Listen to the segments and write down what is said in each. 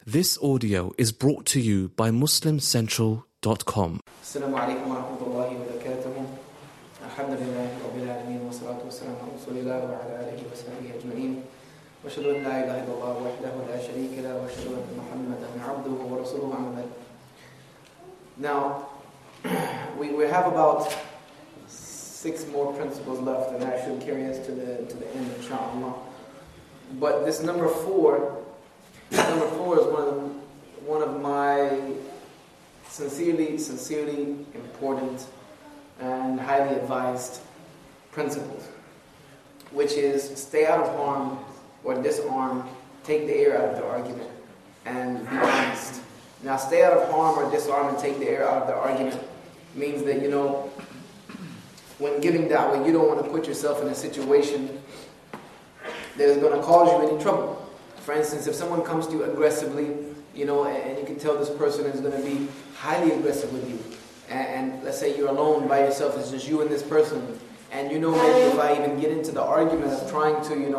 This audio is brought to you by MuslimCentral.com. Assalamu alaikum wa rahmatullahi wa barakatuh. Alhamdulillahi rabbil alameen wa salatu wa salam ala rasulillah wa ala alihi wa sahbihi ajma'in. Wa ashhadu an la ilaha illallah wahdahu la sharika lahu wa ashhadu anna Muhammadan abduhu wa rasuluhu amma ba'd. Now, we have about 6 more principles left, and that should carry us to the end, inshallah. But this number 4 is one of my sincerely important and highly advised principles, which is stay out of harm or disarm, take the air out of the argument, and be honest. Now, stay out of harm or disarm and take the air out of the argument means that, when giving da'wah, you don't want to put yourself in a situation that is going to cause you any trouble. For instance, if someone comes to you aggressively, and you can tell this person is going to be highly aggressive with you, and let's say you're alone by yourself, it's just you and this person, and maybe if I even get into the argument of trying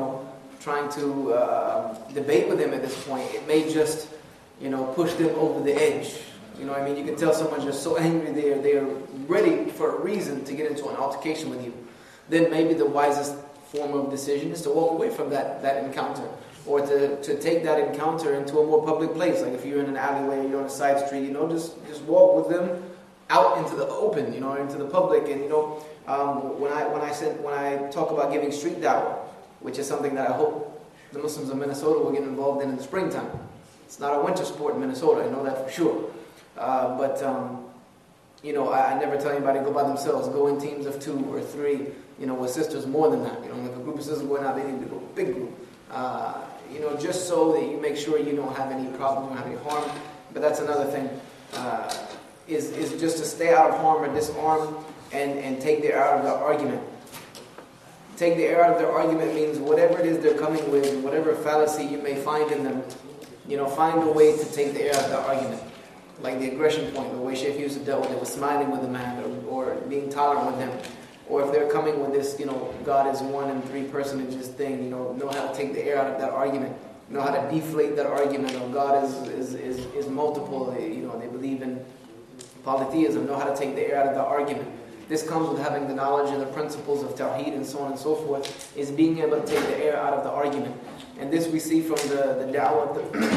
to debate with them at this point, it may just, push them over the edge. You can tell someone's just so angry, they're ready for a reason to get into an altercation with you. Then maybe the wisest form of decision is to walk away from that encounter, or to take that encounter into a more public place. Like if you're in an alleyway, you're on a side street, just walk with them out into the open, into the public. And when I talk about giving street da'wah, which is something that I hope the Muslims of Minnesota will get involved in the springtime. It's not a winter sport in Minnesota, I know that for sure. But I never tell anybody to go by themselves. Go in teams of 2 or 3, with sisters more than that. If a group of sisters going out, they need to go big group. Just so that you make sure you don't have any problem, you don't have any harm. But that's another thing, is just to stay out of harm or disarm and take the air out of the argument. Take the air out of their argument means whatever it is they're coming with, whatever fallacy you may find in them, find a way to take the air out of the argument. Like the aggression point, the way Shaykh Yusuf dealt with it, was smiling with the man or being tolerant with him. Or if they're coming with this, God is 1 and 3 personages thing, know how to take the air out of that argument. Know how to deflate that argument, or God is multiple, they believe in polytheism, know how to take the air out of the argument. This comes with having the knowledge and the principles of Tawheed and so on and so forth, is being able to take the air out of the argument. And this we see from the da'wah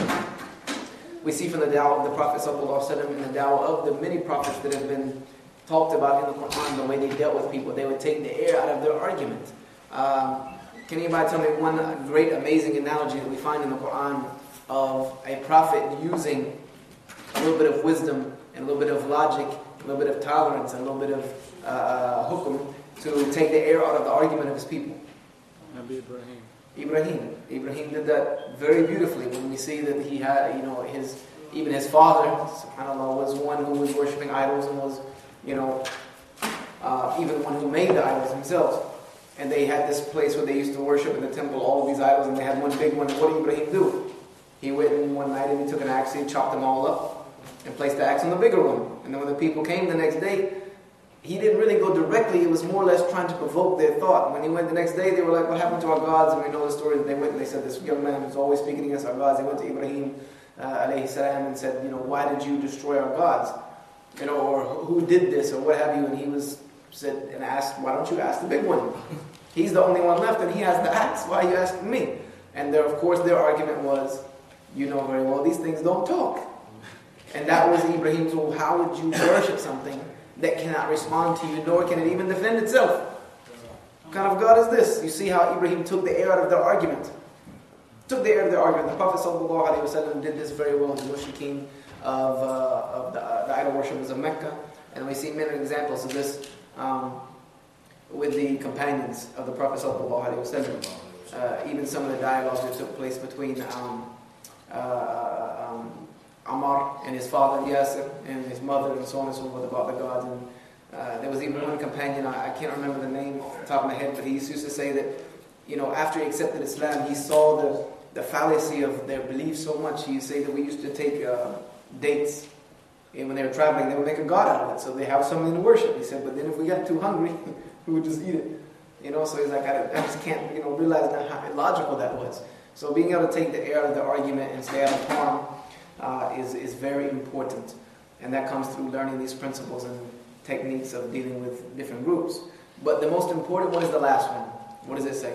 of the Prophet ﷺ and the da'wah of the many prophets that have been talked about in the Quran, the way they dealt with people. They would take the air out of their argument. Can anybody tell me one great, amazing analogy that we find in the Quran of a prophet using a little bit of wisdom and a little bit of logic, a little bit of tolerance, and a little bit of hukum to take the air out of the argument of his people? Nabi Ibrahim. Ibrahim did that very beautifully when we see that he had, even his father, subhanAllah, was one who was worshipping idols and was, even one who made the idols himself. And they had this place where they used to worship in the temple, all of these idols, and they had one big one. What did Ibrahim do? He went in one night and he took an axe and chopped them all up and placed the axe on the bigger one. And then when the people came the next day, he didn't really go directly. It was more or less trying to provoke their thought. When he went the next day, they were like, what happened to our gods? And we know the story that they went and they said, this young man was always speaking against our gods. They went to Ibrahim alayhi salam and said, why did you destroy our gods? Or who did this, or what have you? And he said and asked, why don't you ask the big one? He's the only one left and he has the axe. Why are you asking me? And of course their argument was, very well, these things don't talk. And that was Ibrahim's rule. How would you worship something that cannot respond to you, nor can it even defend itself? What kind of God is this? You see how Ibrahim took the air out of their argument. Took the air out of their argument. The Prophet ﷺ did this very well. The mushrikeen of the idol worshippers of Mecca. And we see many examples of this with the companions of the Prophet ﷺ. Even some of the dialogues that took place between Ammar and his father Yasir and his mother and so on and so forth about the gods. And there was even one companion, I can't remember the name off the top of my head, but he used to say that, after he accepted Islam, he saw the fallacy of their belief so much. He used to say that we used to take dates, and when they were traveling, they would make a god out of it, so they have something to worship. He said, but then if we got too hungry, we would just eat it. So he's like, I just can't, realize how illogical that was. So being able to take the air out of the argument and stay out of harm, is very important. And that comes through learning these principles and techniques of dealing with different groups. But the most important one is the last one. What does it say?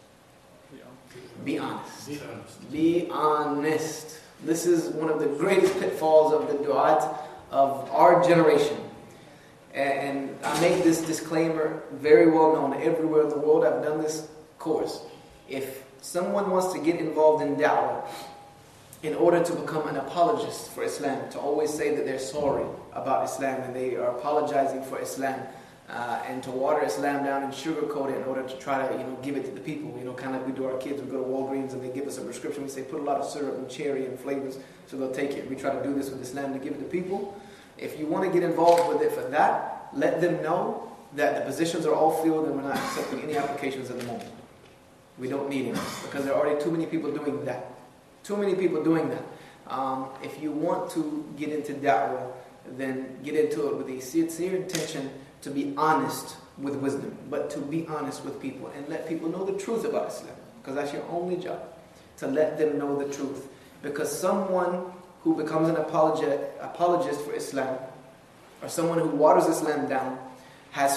Be honest. Be honest. Be honest. This is one of the greatest pitfalls of the du'at of our generation. And I make this disclaimer very well known everywhere in the world. I've done this course. If someone wants to get involved in da'wah, in order to become an apologist for Islam, to always say that they're sorry about Islam and they are apologizing for Islam, and to water Islam down and sugarcoat it in order to try to give it to the people, kind of like we do our kids. We go to Walgreens and they give us a prescription. We say put a lot of syrup and cherry and flavors, so they'll take it. We try to do this with Islam to give it to people. If you want to get involved with it for that, let them know that the positions are all filled and we're not accepting any applications at the moment. We don't need it because there are already too many people doing that. Too many people doing that. If you want to get into da'wah, then get into it with a sincere intention to be honest with wisdom, but to be honest with people and let people know the truth about Islam, because that's your only job, to let them know the truth. Because someone who becomes an apologist for Islam, or someone who waters Islam down, has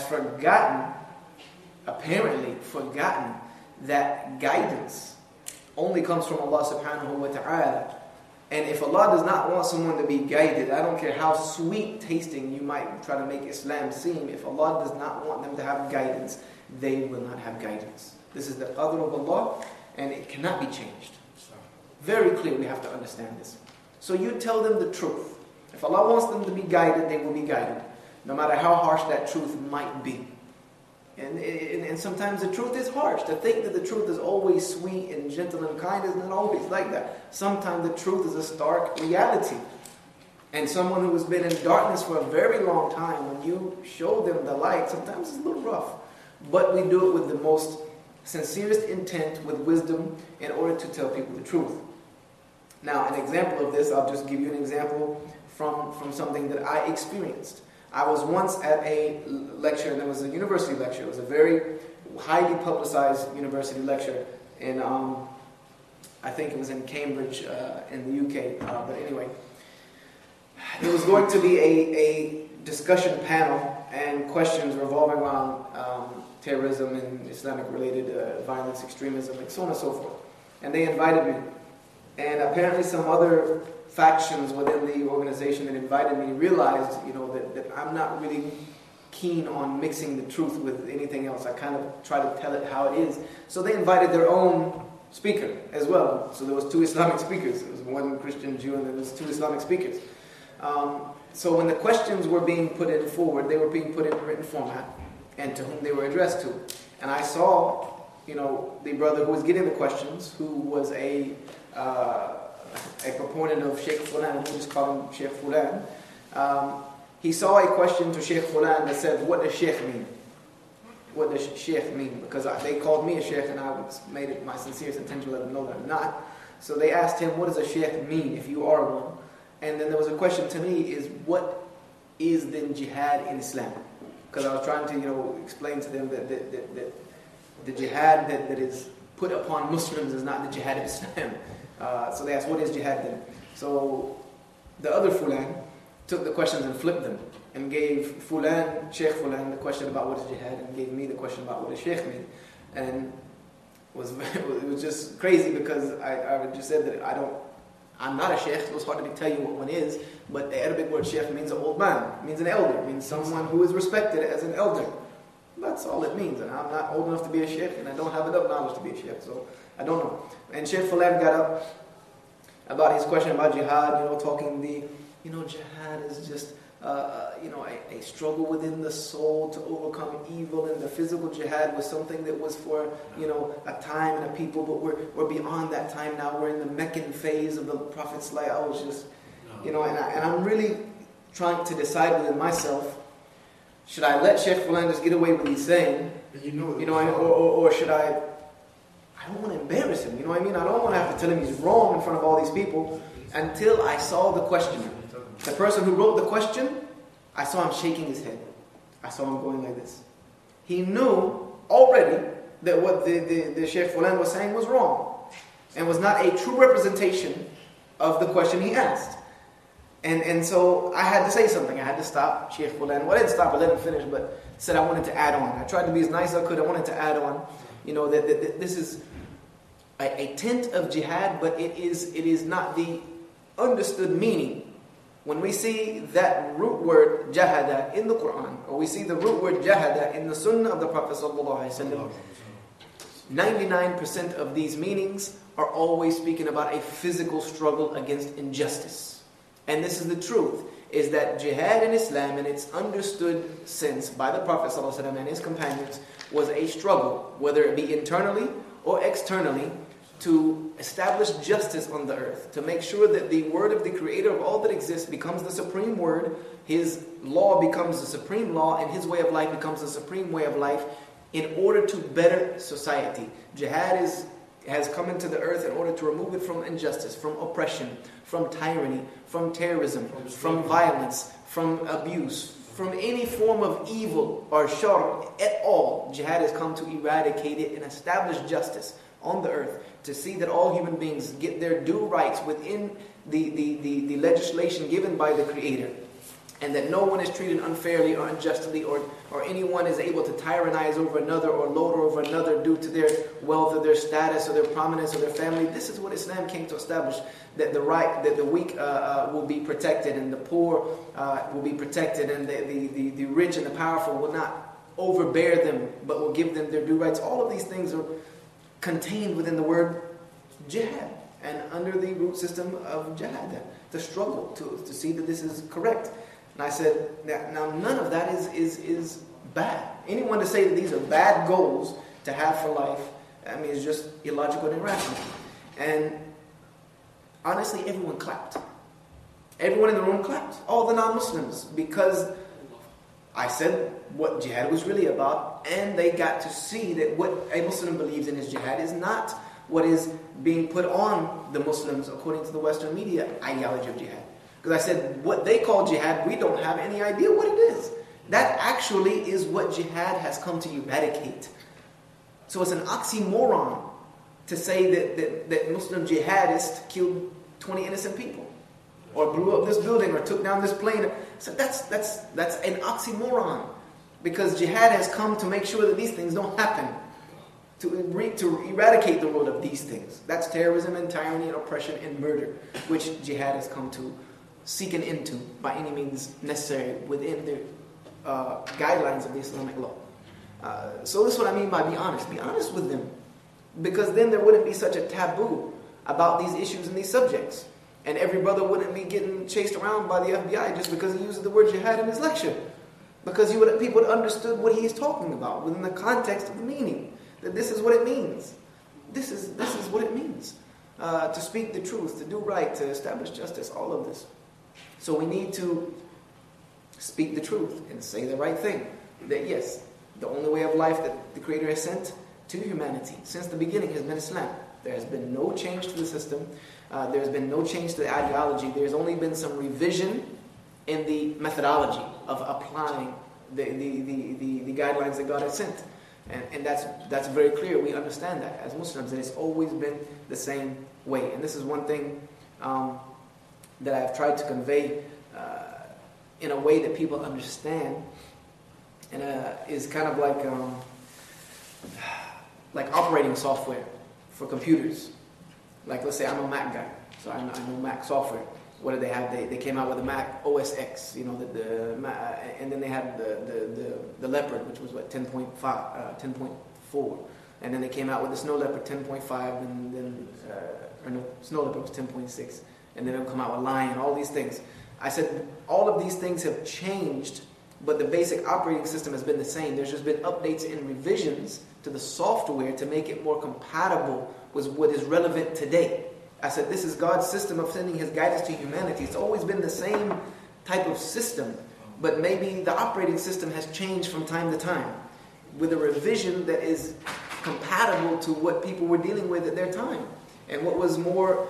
apparently forgotten that guidance only comes from Allah subhanahu wa ta'ala. And if Allah does not want someone to be guided, I don't care how sweet tasting you might try to make Islam seem, if Allah does not want them to have guidance, they will not have guidance. This is the qadr of Allah, and it cannot be changed. Very clear, we have to understand this. So you tell them the truth. If Allah wants them to be guided, they will be guided, no matter how harsh that truth might be. And sometimes the truth is harsh. To think that the truth is always sweet and gentle and kind is not always like that. Sometimes the truth is a stark reality. And someone who has been in darkness for a very long time, when you show them the light, sometimes it's a little rough. But we do it with the most sincerest intent, with wisdom, in order to tell people the truth. Now, an example of this, I'll just give you an example from something that I experienced. I was once at a lecture, and it was a university lecture. It was a very highly publicized university lecture in, I think it was in Cambridge in the UK. But anyway, it was going to be a discussion panel and questions revolving around terrorism and Islamic-related violence, extremism, and so on and so forth. And they invited me. And apparently some other factions within the organization that invited me realized, that I'm not really keen on mixing the truth with anything else. I kind of try to tell it how it is. So they invited their own speaker as well. So there was 2 Islamic speakers. There was one Christian Jew and there was 2 Islamic speakers. So when the questions were being put in forward, they were being put in written format and to whom they were addressed to. And I saw, the brother who was getting the questions, who was a proponent of Sheikh Fulan, we just call him Sheikh Fulan. He saw a question to Sheikh Fulan that said, what does Sheikh mean? What does Sheikh mean? Because they called me a Sheikh and I made it my sincerest intention to let them know that I'm not. So they asked him, what does a Sheikh mean if you are one? And then there was a question to me, is what is then jihad in Islam? Because I was trying to explain to them that the jihad that is put upon Muslims is not the jihad of Islam. So they asked, what is jihad then? So the other Fulan took the questions and flipped them and gave Sheikh Fulan the question about what is jihad and gave me the question about what does Sheikh mean. And it was just crazy because I just said that I'm not a Sheikh, so it's hard to tell you what one is, but the Arabic word Sheikh means an old man, means an elder, means someone who is respected as an elder. That's all it means, and I'm not old enough to be a Sheikh, and I don't have enough knowledge to be a Sheikh, so I don't know. And Sheikh Fulan got up about his question about jihad, talking jihad is just, a struggle within the soul to overcome evil, and the physical jihad was something that was for, a time and a people, but we're beyond that time now. We're in the Meccan phase of the Prophet's life. I was just, and I'm really trying to decide within myself, should I let Sheikh Fulan just get away with what he's saying, or should I don't want to embarrass him, I don't want to have to tell him he's wrong in front of all these people until I saw the questioner. The person who wrote the question, I saw him shaking his head. I saw him going like this. He knew already that what the Sheikh Fulan was saying was wrong and was not a true representation of the question he asked. And so I had to say something. I had to stop Sheikh Fulan. Well, I didn't stop, I let him finish, but said I wanted to add on. I tried to be as nice as I could. I wanted to add on, that this is a tint of jihad, but it is not the understood meaning. When we see that root word jahada in the Quran, or we see the root word jahada in the Sunnah of the Prophet ﷺ, 99% of these meanings are always speaking about a physical struggle against injustice. And this is the truth, is that jihad in Islam, in its understood sense by the Prophet ﷺ and his companions, was a struggle, whether it be internally or externally, to establish justice on the earth, to make sure that the word of the Creator of all that exists becomes the supreme word, His law becomes the supreme law, and His way of life becomes the supreme way of life, in order to better society. Jihad has come into the earth in order to remove it from injustice, from oppression, from tyranny, from terrorism, from violence, from abuse, from any form of evil or shar at all. Jihad has come to eradicate it and establish justice on the earth, to see that all human beings get their due rights within the legislation given by the Creator, and that no one is treated unfairly or unjustly, or anyone is able to tyrannize over another or lord over another due to their wealth or their status or their prominence or their family. This is what Islam came to establish, that the weak will be protected, and the poor will be protected, and the rich and the powerful will not overbear them, but will give them their due rights. All of these things are contained within the word jihad, and under the root system of jihad, the struggle to see that this is correct. And I said, now none of that is bad. Anyone to say that these are bad goals to have for life, I mean, it's just illogical and irrational. And honestly, everyone clapped. Everyone in the room clapped. All the non-Muslims, because I said what jihad was really about, and they got to see that what a Muslim believes in his jihad is not what is being put on the Muslims according to the Western media ideology of jihad. Because I said, what they call jihad, we don't have any idea what it is. That actually is what jihad has come to eradicate. So it's an oxymoron to say that Muslim jihadists killed 20 innocent people, or blew up this building, or took down this plane. So that's an oxymoron, because jihad has come to make sure that these things don't happen, to eradicate the world of these things. That's terrorism and tyranny and oppression and murder, which jihad has come to seek an end to by any means necessary within the guidelines of the Islamic law. So this is what I mean by be honest. Be honest with them, because then there wouldn't be such a taboo about these issues and these subjects. And every brother wouldn't be getting chased around by the FBI just because he uses the word jihad in his lecture. Because people would have understood what he is talking about within the context of the meaning. That this is what it means. This is what it means. To speak the truth, to do right, to establish justice, all of this. So we need to speak the truth and say the right thing. That yes, the only way of life that the Creator has sent to humanity since the beginning has been Islam. There has been no change to the system. There has been no change to the ideology. There's only been some revision in the methodology of applying the guidelines that God has sent. And that's very clear. We understand that as Muslims, and it's always been the same way. And this is one thing that I've tried to convey in a way that people understand, and is kind of like operating software for computers. Like, let's say I'm a Mac guy, so I know Mac software. What did they have? They came out with the Mac OS X, and then they had the Leopard, which was 10.4, and then they came out with the Snow Leopard 10.5, and then Snow Leopard was 10.6, and then they'll come out with Lion, all these things. I said all of these things have changed, but the basic operating system has been the same. There's just been updates and revisions to the software to make it more compatible with what is relevant today. I said this is God's system of sending His guidance to humanity. It's always been the same type of system, but maybe the operating system has changed from time to time with a revision that is compatible to what people were dealing with at their time, and what was more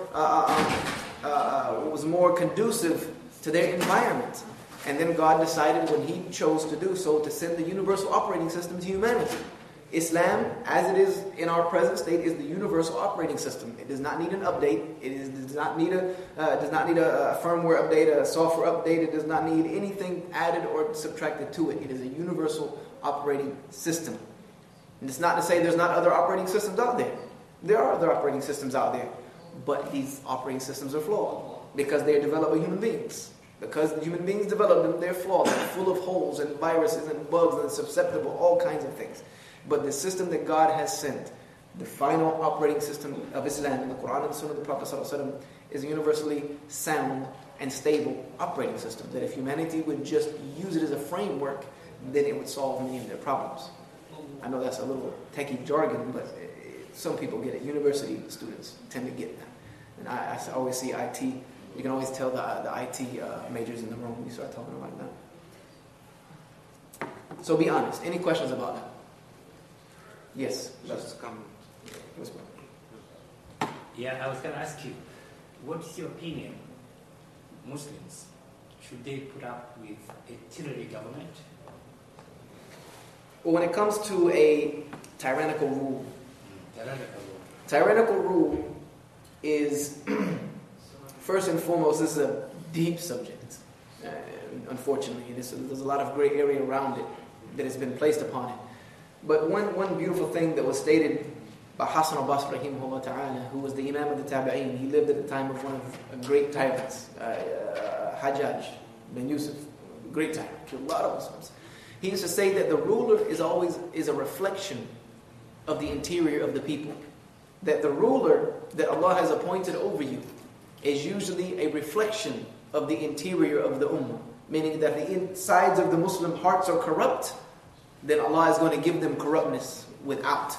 conducive to their environment. And then God decided, when He chose to do so, to send the universal operating system to humanity. Islam, as it is in our present state, is the universal operating system. It does not need an update. Does not need a firmware update, a software update. It does not need anything added or subtracted to it. It is a universal operating system. And it's not to say there's not other operating systems out there. There are other operating systems out there. But these operating systems are flawed because they are developed by human beings. Because the human beings developed them, they're flawed. They're full of holes and viruses and bugs and susceptible, all kinds of things. But the system that God has sent, the final operating system of Islam in the Quran and Sunnah of the Prophet ﷺ, is a universally sound and stable operating system. That if humanity would just use it as a framework, then it would solve many of their problems. I know that's a little techie jargon, but some people get it. University students tend to get that. And I always see IT. You can always tell the IT majors in the room when you start talking about that. So be honest. Any questions about that? Yes. Just come. Yeah, I was going to ask you, what is your opinion? Muslims, should they put up with a tyranny government? Well, when it comes to a tyrannical rule, tyrannical rule is, first and foremost, this is a deep subject. Unfortunately, there's a lot of gray area around it that has been placed upon it. But one beautiful thing that was stated by Hassan al-Basri, rahimahullah ta'ala, who was the Imam of the Tabi'een. He lived at the time of one of the great tyrants, Hajjaj bin Yusuf, great tyrant, killed a lot of Muslims. He used to say that the ruler is always a reflection of the interior of the people. That the ruler that Allah has appointed over you is usually a reflection of the interior of the ummah. Meaning that the insides of the Muslim hearts are corrupt, then Allah is going to give them corruptness without.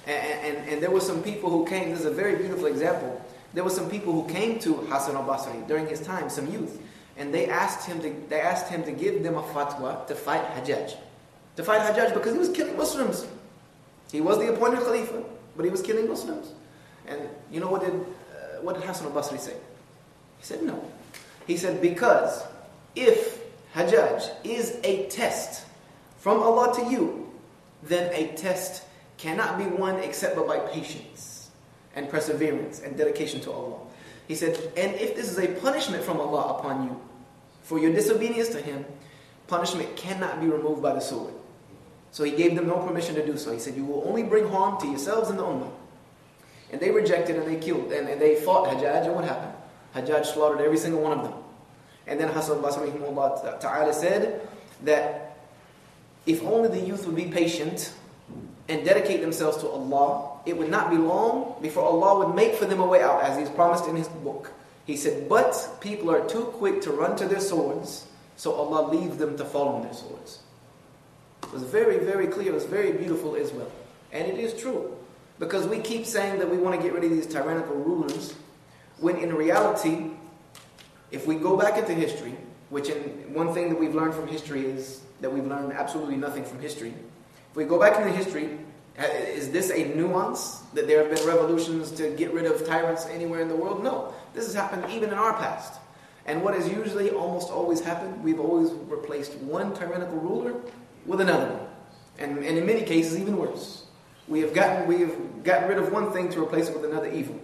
And there were some people who came, this is a very beautiful example, there were some people who came to Hassan al-Basri during his time, some youth, and they asked him to give them a fatwa to fight Hajjaj. To fight Hajjaj because he was killing Muslims. He was the appointed Khalifa, but he was killing Muslims. And you know what did Hassan al-Basri say? He said no. He said, because if Hajjaj is a test from Allah to you, then a test cannot be won except by patience and perseverance and dedication to Allah. He said, and if this is a punishment from Allah upon you for your disobedience to Him, punishment cannot be removed by the sword. So he gave them no permission to do so. He said, you will only bring harm to yourselves and the ummah. And they rejected and they killed and they fought Hajjaj, and what happened? Hajjaj slaughtered every single one of them. And then Hassan al-Basri ta'ala said that if only the youth would be patient and dedicate themselves to Allah, it would not be long before Allah would make for them a way out, as He's promised in His book. He said, but people are too quick to run to their swords, so Allah leaves them to fall on their swords. It was very, very clear. It was very beautiful as well. And it is true. Because we keep saying that we want to get rid of these tyrannical rulers, when in reality, if we go back into history, one thing that we've learned from history is that we've learned absolutely nothing from history. If we go back into history, is this a nuance that there have been revolutions to get rid of tyrants anywhere in the world? No. This has happened even in our past. And what has usually almost always happened, we've always replaced one tyrannical ruler with another one. And in many cases, even worse. We have gotten rid of one thing to replace it with another evil.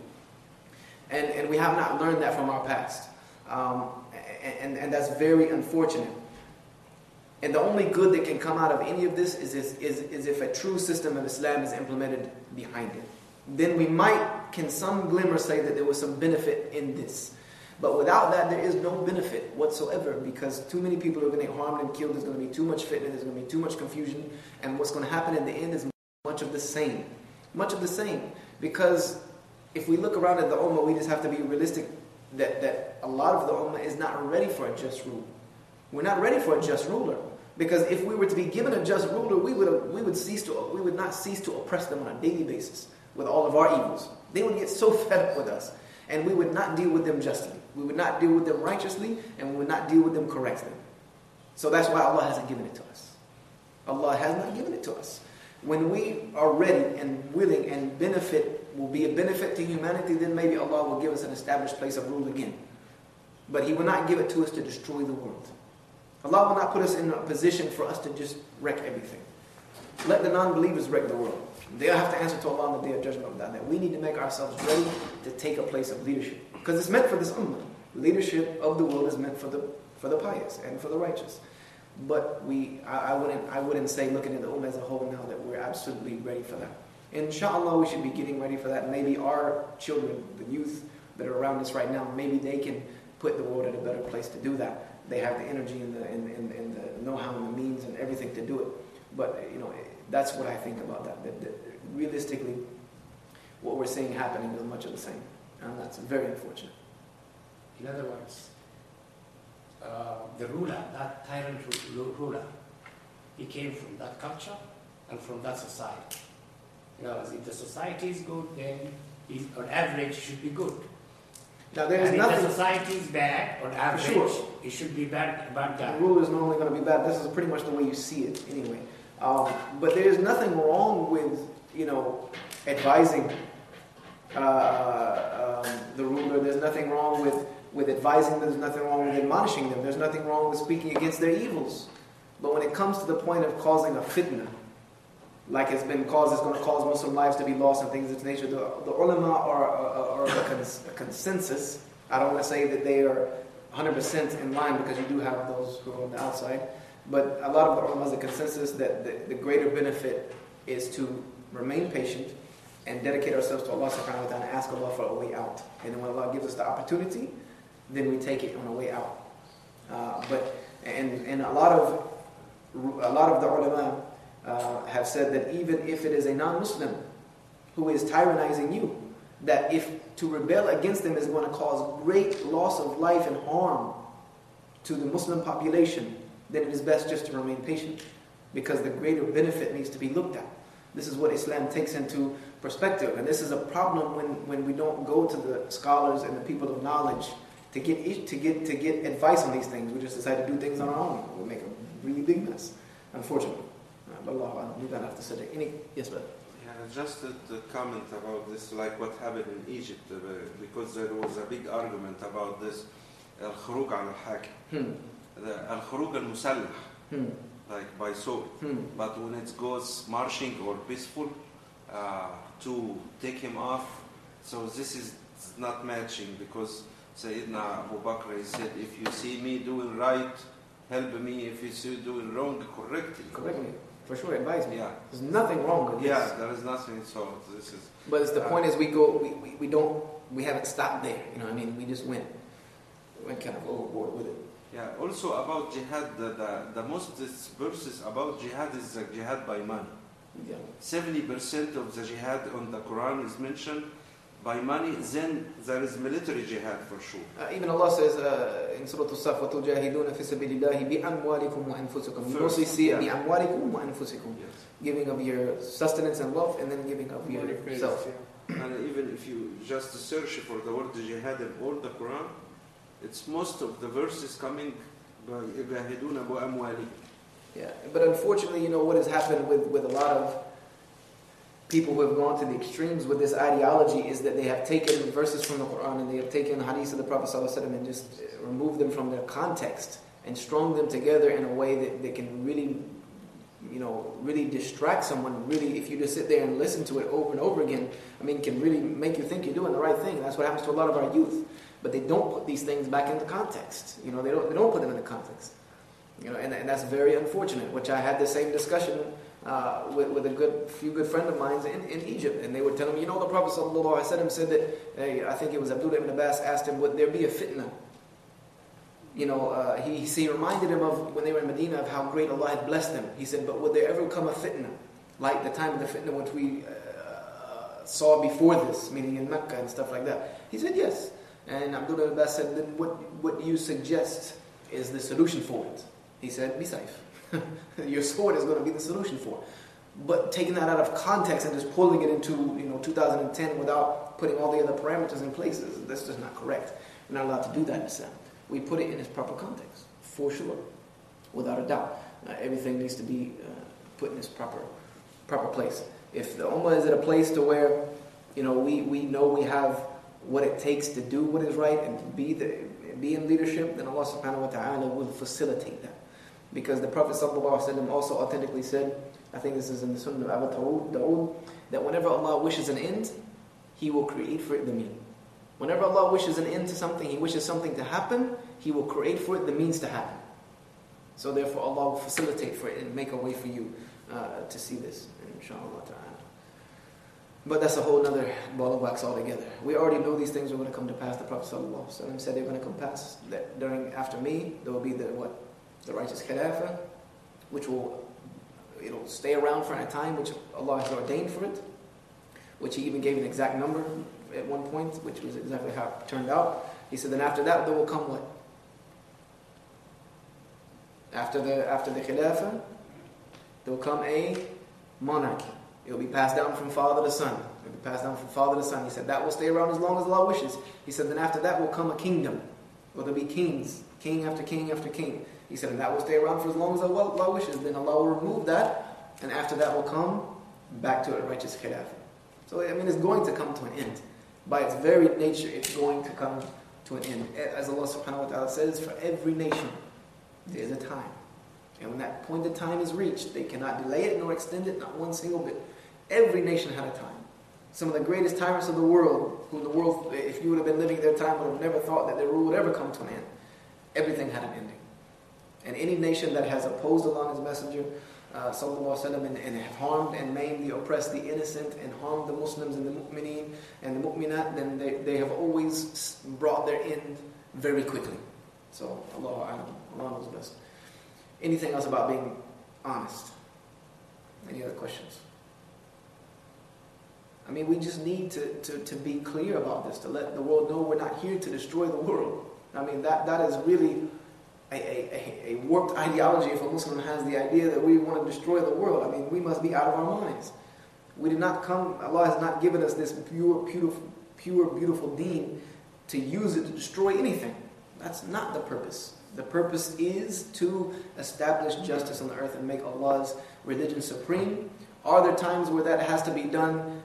And we have not learned that from our past. And that's very unfortunate. And the only good that can come out of any of this is if a true system of Islam is implemented behind it. Then we can some glimmer say that there was some benefit in this. But without that, there is no benefit whatsoever, because too many people are going to get harmed and killed. There's going to be too much fitna, there's going to be too much confusion. And what's going to happen in the end is much of the same. Much of the same. Because if we look around at the ummah, we just have to be realistic that a lot of the ummah is not ready for a just rule. We're not ready for a just ruler. Because if we were to be given a just ruler, we would not cease to oppress them on a daily basis with all of our evils. They would get so fed up with us, and we would not deal with them justly. We would not deal with them righteously, and we would not deal with them correctly. So that's why Allah hasn't given it to us. Allah has not given it to us. When we are ready and willing and will be a benefit to humanity, then maybe Allah will give us an established place of rule again. But He will not give it to us to destroy the world. Allah will not put us in a position for us to just wreck everything. let the non-believers wreck the world. They'll have to answer to Allah on the Day of Judgment of that. We need to make ourselves ready to take a place of leadership. Because it's meant for this ummah. Leadership of the world is meant for the pious and for the righteous. But I wouldn't say, looking at the ummah as a whole now, that we're absolutely ready for that. Inshallah, we should be getting ready for that. Maybe our children, the youth that are around us right now, maybe they can put the world in a better place to do that. They have the energy and the know-how and the means and everything to do it. But that's what I think about that. That realistically, what we're seeing happening is much of the same, and that's very unfortunate. In other words, the ruler, that tyrant ruler, he came from that culture and from that society. If the society is good, then on average, it should be good. Now, there is and nothing. If the society is bad, on average, sure, it should be bad guy. The ruler is normally going to be bad. This is pretty much the way you see it, anyway. But there is nothing wrong with advising the ruler. There's nothing wrong with advising them. There's nothing wrong with admonishing them. There's nothing wrong with speaking against their evils. But when it comes to the point of causing a fitna, like it's going to cause Muslim lives to be lost and things of this nature, the ulama are a consensus. I don't want to say that they are 100% in line, because you do have those who are on the outside. But a lot of the ulama is a consensus that the greater benefit is to remain patient and dedicate ourselves to Allah subhanahu wa ta'ala and ask Allah for a way out. And then when Allah gives us the opportunity, then we take it on a way out. And a lot of the ulama have said that even if it is a non-Muslim who is tyrannizing you, that if to rebel against them is going to cause great loss of life and harm to the Muslim population, then it is best just to remain patient, because the greater benefit needs to be looked at. This is what Islam takes into perspective, and this is a problem when we don't go to the scholars and the people of knowledge to get advice on these things. We just decide to do things on our own. We make a really big mess, unfortunately. Allah, we don't have to say that. Yes, brother. Yeah, just a comment about this, like what happened in Egypt, because there was a big argument about this al-khuruj al-hakim, the al-khuruj al-musallah, like by sword. But when it goes marching or peaceful, to take him off, so this is not matching, because Sayyidina Abu Bakr, he said, if you see me doing right, help me. If you see me doing wrong, correct me. For sure, advise me. Yeah. There's nothing wrong with this. Yeah, there is nothing. So this is. But it's the point is we haven't stopped there. We just went kind of overboard with it. Yeah. Also about jihad, the most verses about jihad is the jihad by money. Yeah. 70% of the jihad on the Quran is mentioned by money. Then there is military jihad for sure. Even Allah says in Surah As-Saff, وَتُجَاهِدُونَ فِي سَبِيلِ اللَّهِ بِأَمْوَالِكُمْ وَأَنفُسِكُم. You mostly see it, بِأَمْوَالِكُم وَأنفُسِكُم. Yes. Giving of your sustenance and wealth, and then giving of yourself. And even if you just search for the word jihad in all the Quran, it's most of the verses coming by يُجَاهِدُونَ بِأَمْوَالِكُم. Yeah, but unfortunately, what has happened with a lot of people who have gone to the extremes with this ideology is that they have taken verses from the Quran and they have taken the hadith of the Prophet ﷺ and just removed them from their context and strung them together in a way that they can really, really distract someone. Really, if you just sit there and listen to it over and over again, can really make you think you're doing the right thing. That's what happens to a lot of our youth. But they don't put these things back into context. They don't put them into context. And that's very unfortunate. Which I had the same discussion with a few good friend of mine in Egypt, and they were telling me, the Prophet ﷺ said that, I think it was Abdullah ibn Abbas asked him, would there be a fitna? He reminded him of when they were in Medina of how great Allah had blessed them. He said, but would there ever come a fitna, like the time of the fitna which we saw before this, meaning in Mecca and stuff like that? He said, yes. And Abdullah ibn Abbas said, then what you suggest is the solution for it? He said, be safe. Your sword is going to be the solution for it. But taking that out of context and just pulling it into 2010 without putting all the other parameters in place, that's just not correct. We're not allowed to do that in Islam. We put it in its proper context, for sure, without a doubt. Everything needs to be put in its proper place. If the Ummah is at a place to where we know we have what it takes to do what is right and to be in leadership, then Allah subhanahu wa ta'ala will facilitate that. Because the Prophet ﷺ also authentically said, I think this is in the Sunnah of Abu Dawood, that whenever Allah wishes an end, He will create for it the mean. Whenever Allah wishes an end to something, He wishes something to happen, He will create for it the means to happen. So therefore Allah will facilitate for it and make a way for you to see this, inshallah ta'ala. But that's a whole other ball of wax altogether. We already know these things are going to come to pass. The Prophet ﷺ said they're going to come pass. That after me, there will be the righteous Khilafah, which it'll stay around for a time which Allah has ordained for it, which He even gave an exact number at one point, which was exactly how it turned out. He said, then after that, there will come what? After the Khilafah, there will come a monarchy. It will be passed down from father to son. It will be passed down from father to son. He said, that will stay around as long as Allah wishes. He said, then after that will come a kingdom. Well, there'll be kings, king after king after king. He said, and that will stay around for as long as Allah wishes. Then Allah will remove that, and after that will come back to a righteous Khilafah. So, it's going to come to an end. By its very nature, it's going to come to an end. As Allah subhanahu wa ta'ala says, for every nation, there's a time. And when that point of time is reached, they cannot delay it nor extend it, not one single bit. Every nation had a time. Some of the greatest tyrants of the world, if you would have been living their time, would have never thought that their rule would ever come to an end. Everything had an ending. And any nation that has opposed Allah and His Messenger, sallallahu alaihi wasallam, and have harmed and maimed the oppressed, the innocent, and harmed the Muslims and the mu'mineen and the mu'minat, then they have always brought their end very quickly. So, Allah knows best. Anything else about being honest? Any other questions? We just need to be clear about this, to let the world know we're not here to destroy the world. That is really a warped ideology if a Muslim has the idea that we want to destroy the world. We must be out of our minds. We did not come, Allah has not given us this pure, beautiful deen to use it to destroy anything. That's not the purpose. The purpose is to establish justice on the earth and make Allah's religion supreme. Are there times where that has to be done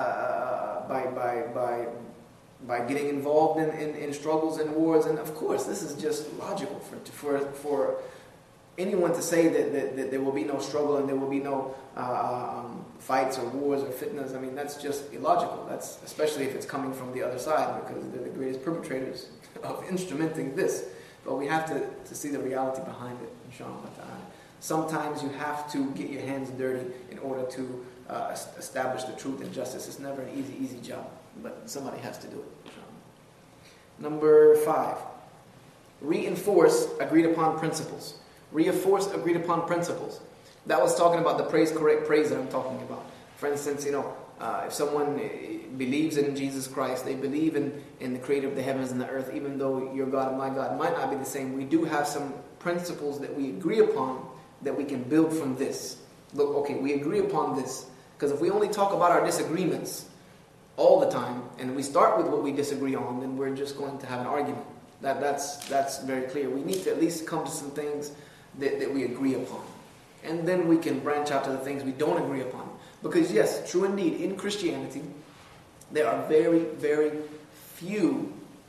by getting involved in struggles and wars? And of course, this is just logical for anyone to say that there will be no struggle and there will be no fights or wars or fitnas. That's just illogical. That's especially if it's coming from the other side, because they're the greatest perpetrators of instrumenting this. But we have to see the reality behind it, inshallah ta'ala. Sometimes you have to get your hands dirty in order to establish the truth and justice. It's never an easy job, but somebody has to do it, inshallah. Number 5, reinforce agreed upon principles. Reinforce agreed upon principles. That was talking about the correct praise that I'm talking about. For instance, if someone believes in Jesus Christ, they believe in the creator of the heavens and the earth, even though your God and my God might not be the same, we do have some principles that we agree upon that we can build from this. Look, okay, we agree upon this. Because if we only talk about our disagreements all the time, and we start with what we disagree on, then we're just going to have an argument. That's very clear. We need to at least come to some things that we agree upon. And then we can branch out to the things we don't agree upon. Because yes, true indeed, in Christianity, there are very, very few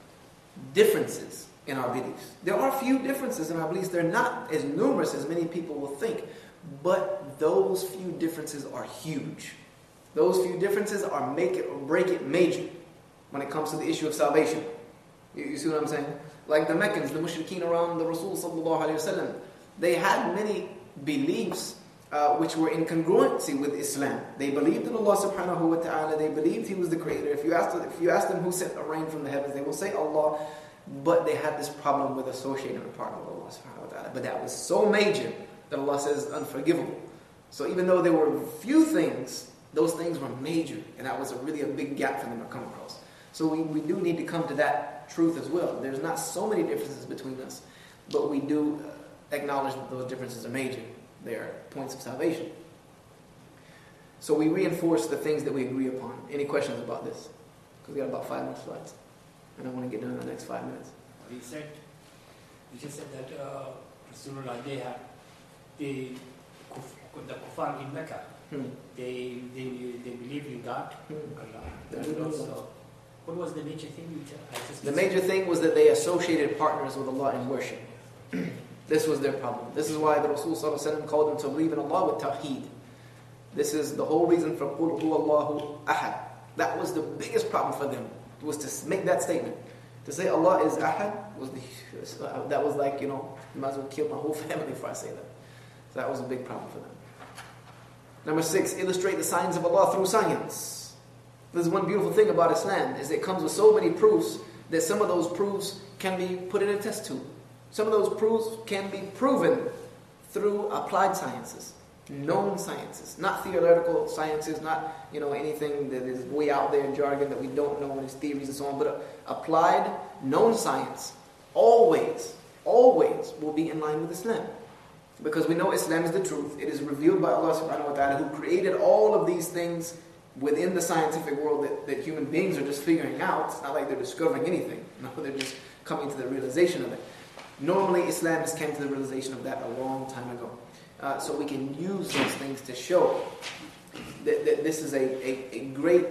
differences in our beliefs. There are few differences in our beliefs. They're not as numerous as many people will think. But those few differences are huge. Those few differences are make it or break it major when it comes to the issue of salvation. You see what I'm saying? Like the Meccans, the mushrikeen around the Rasul sallallahu alayhi wa sallam, they had many beliefs which were in congruency with Islam. They believed in Allah subhanahu wa ta'ala. They believed He was the creator. If you ask them who sent a rain from the heavens, they will say Allah. But they had this problem with associating a partner with Allah subhanahu wa ta'ala. But that was so major that Allah says unforgivable. So even though there were few things, those things were major. And that was really a big gap for them to come across. So we do need to come to that truth as well. There's not so many differences between us. But we do acknowledge that those differences are major. They are points of salvation. So we reinforce the things that we agree upon. Any questions about this? Because we got about 5 more slides. And I want to get done in the next 5 minutes. You just said that Rasulullah, the kuffar in Mecca, they believe in God. And also, what was the major thing? The major thing was that they associated partners with Allah in worship. This was their problem. This is why the Rasul ﷺ called them to believe in Allah with tawheed. This is the whole reason for قُلْ هُوَ اللَّهُ أَحَدٌ. That was the biggest problem for them, was to make that statement. To say Allah is Ahad, that was like, you might as well kill my whole family before I say that. So that was a big problem for them. Number 6, illustrate the signs of Allah through science. This is one beautiful thing about Islam, is it comes with so many proofs that some of those proofs can be put in a test tube. Some of those proofs can be proven through applied sciences, known sciences, not theoretical sciences, not anything that is way out there in jargon that we don't know and its theories and so on, but applied, known science always will be in line with Islam. Because we know Islam is the truth. It is revealed by Allah subhanahu wa ta'ala, who created all of these things within the scientific world that human beings are just figuring out. It's not like they're discovering anything. No, they're just coming to the realization of it. Normally, Islam has came to the realization of that a long time ago. So we can use these things to show that this is a great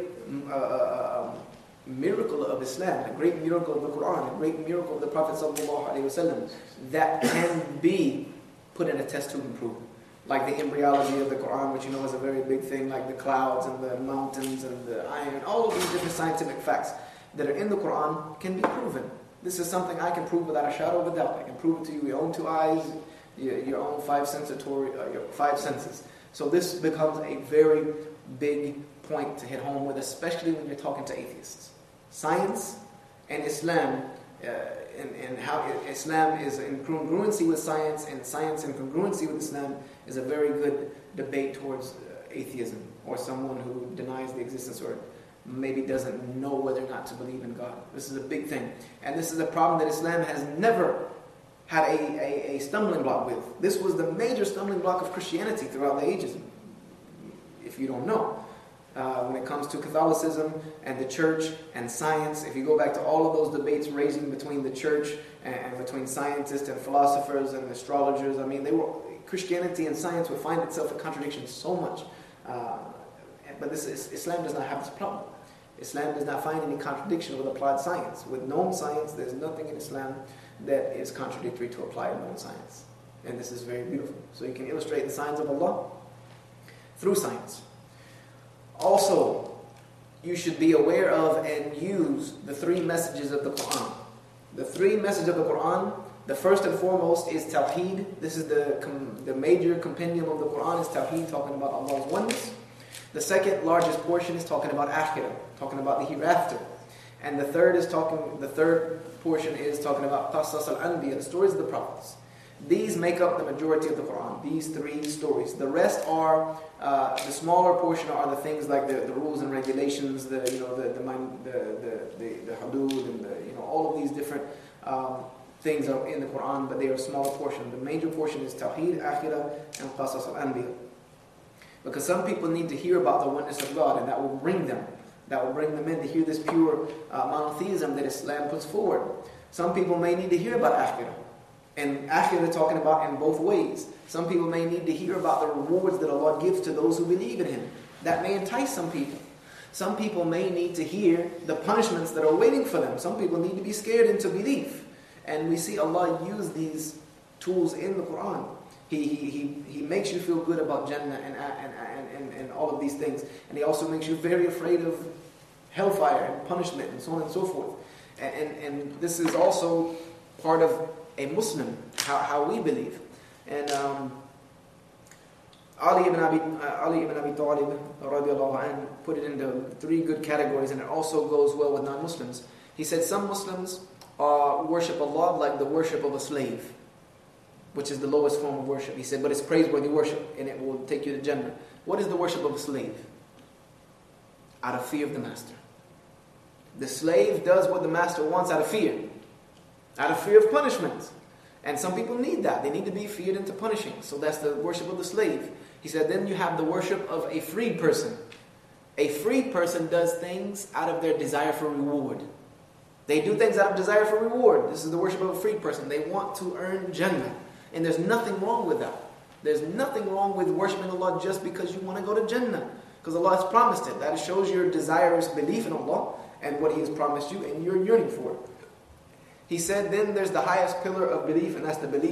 miracle of Islam, a great miracle of the Quran, a great miracle of the Prophet ﷺ that can be put in a test tube and proven. Like the embryology of the Quran, which is a very big thing, like the clouds and the mountains and the iron, all of these different scientific facts that are in the Quran can be proven. This is something I can prove without a shadow of a doubt. I can prove it to you, your own 2 eyes, your own 5 senses. So this becomes a very big point to hit home with, especially when you're talking to atheists. Science and Islam, and how Islam is in congruency with science, and science in congruency with Islam is a very good debate towards atheism, or someone who denies the existence or maybe doesn't know whether or not to believe in God. This is a big thing. And this is a problem that Islam has never had a stumbling block with. This was the major stumbling block of Christianity throughout the ages, if you don't know. When it comes to Catholicism and the church and science, if you go back to all of those debates raging between the church and between scientists and philosophers and astrologers, Christianity and science would find itself in contradiction so much. But Islam does not have this problem. Islam does not find any contradiction with applied science. With known science, there's nothing in Islam that is contradictory to applied known science. And this is very beautiful. So you can illustrate the signs of Allah through science. Also, you should be aware of and use the 3 messages of the Quran. The 3 messages of the Quran, the first and foremost is Tawheed. This is the major compendium of the Quran is Tawheed, talking about Allah's oneness. The second largest portion is talking about Akhirah, talking about the hereafter. And the third portion is talking about Qasas al-Anbiya, the stories of the prophets. These make up the majority of the Quran, these 3 stories. The rest are, the smaller portion are the things like the rules and regulations, the hudud and all of these different things are in the Quran, but they are a smaller portion. The major portion is Tawheed, Akhirah, and Qasas al-Anbiya. Because some people need to hear about the oneness of God, and that will bring them in to hear this pure monotheism that Islam puts forward. Some people may need to hear about Akhirah. And Akhirah talking about in both ways. Some people may need to hear about the rewards that Allah gives to those who believe in Him. That may entice some people. Some people may need to hear the punishments that are waiting for them. Some people need to be scared into belief. And we see Allah use these tools in the Quran. He makes you feel good about Jannah and all of these things. And He also makes you very afraid of hellfire and punishment and so on and so forth. And this is also part of a Muslim, how we believe. And Ali ibn Abi Talib radiallahu anhu put it into 3 good categories, and it also goes well with non-Muslims. He said some Muslims worship Allah like the worship of a slave, which is the lowest form of worship. He said, but it's praiseworthy worship, and it will take you to Jannah. What is the worship of a slave? Out of fear of the master. The slave does what the master wants out of fear of punishment. And some people need that. They need to be feared into punishing. So that's the worship of the slave. He said, then you have the worship of a freed person. A freed person does things out of their desire for reward. They do things out of desire for reward. This is the worship of a freed person. They want to earn Jannah. And there's nothing wrong with that. There's nothing wrong with worshiping Allah just because you want to go to Jannah. Because Allah has promised it. That shows your desirous belief in Allah and what He has promised you, and you're yearning for it. He said then there's the highest pillar of belief, and that's the belief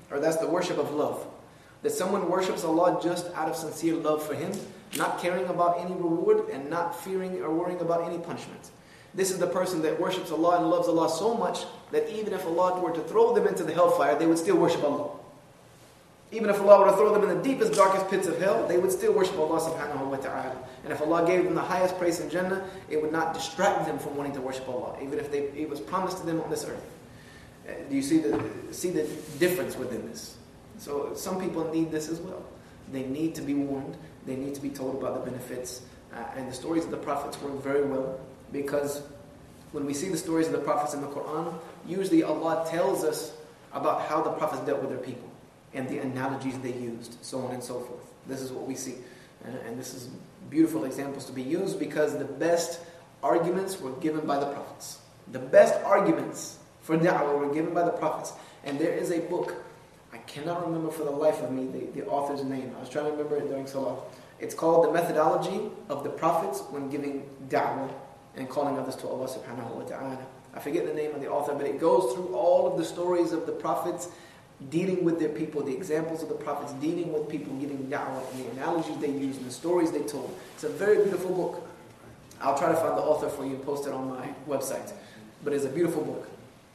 or that's the worship of love. That someone worships Allah just out of sincere love for Him, not caring about any reward and not fearing or worrying about any punishment. This is the person that worships Allah and loves Allah so much that even if Allah were to throw them into the hellfire, they would still worship Allah. Even if Allah were to throw them in the deepest, darkest pits of hell, they would still worship Allah subhanahu wa ta'ala. And if Allah gave them the highest place in Jannah, it would not distract them from wanting to worship Allah, even if it was promised to them on this earth. Do you see the difference within this? So some people need this as well. They need to be warned. They need to be told about the benefits. And the stories of the prophets work very well, because when we see the stories of the prophets in the Quran, usually Allah tells us about how the prophets dealt with their people and the analogies they used, so on and so forth. This is what we see. And this is beautiful examples to be used, because the best arguments were given by the prophets. The best arguments for da'wah were given by the prophets. And there is a book, I cannot remember for the life of me the author's name. I was trying to remember it during Salah. It's called The Methodology of the Prophets when Giving Da'wah and Calling Others to Allah subhanahu wa ta'ala. I forget the name of the author, but it goes through all of the stories of the prophets dealing with their people, the examples of the prophets dealing with people giving da'wah, and the analogies they used and the stories they told. It's a very beautiful book. I'll try to find the author for you and post it on my website. But it's a beautiful book.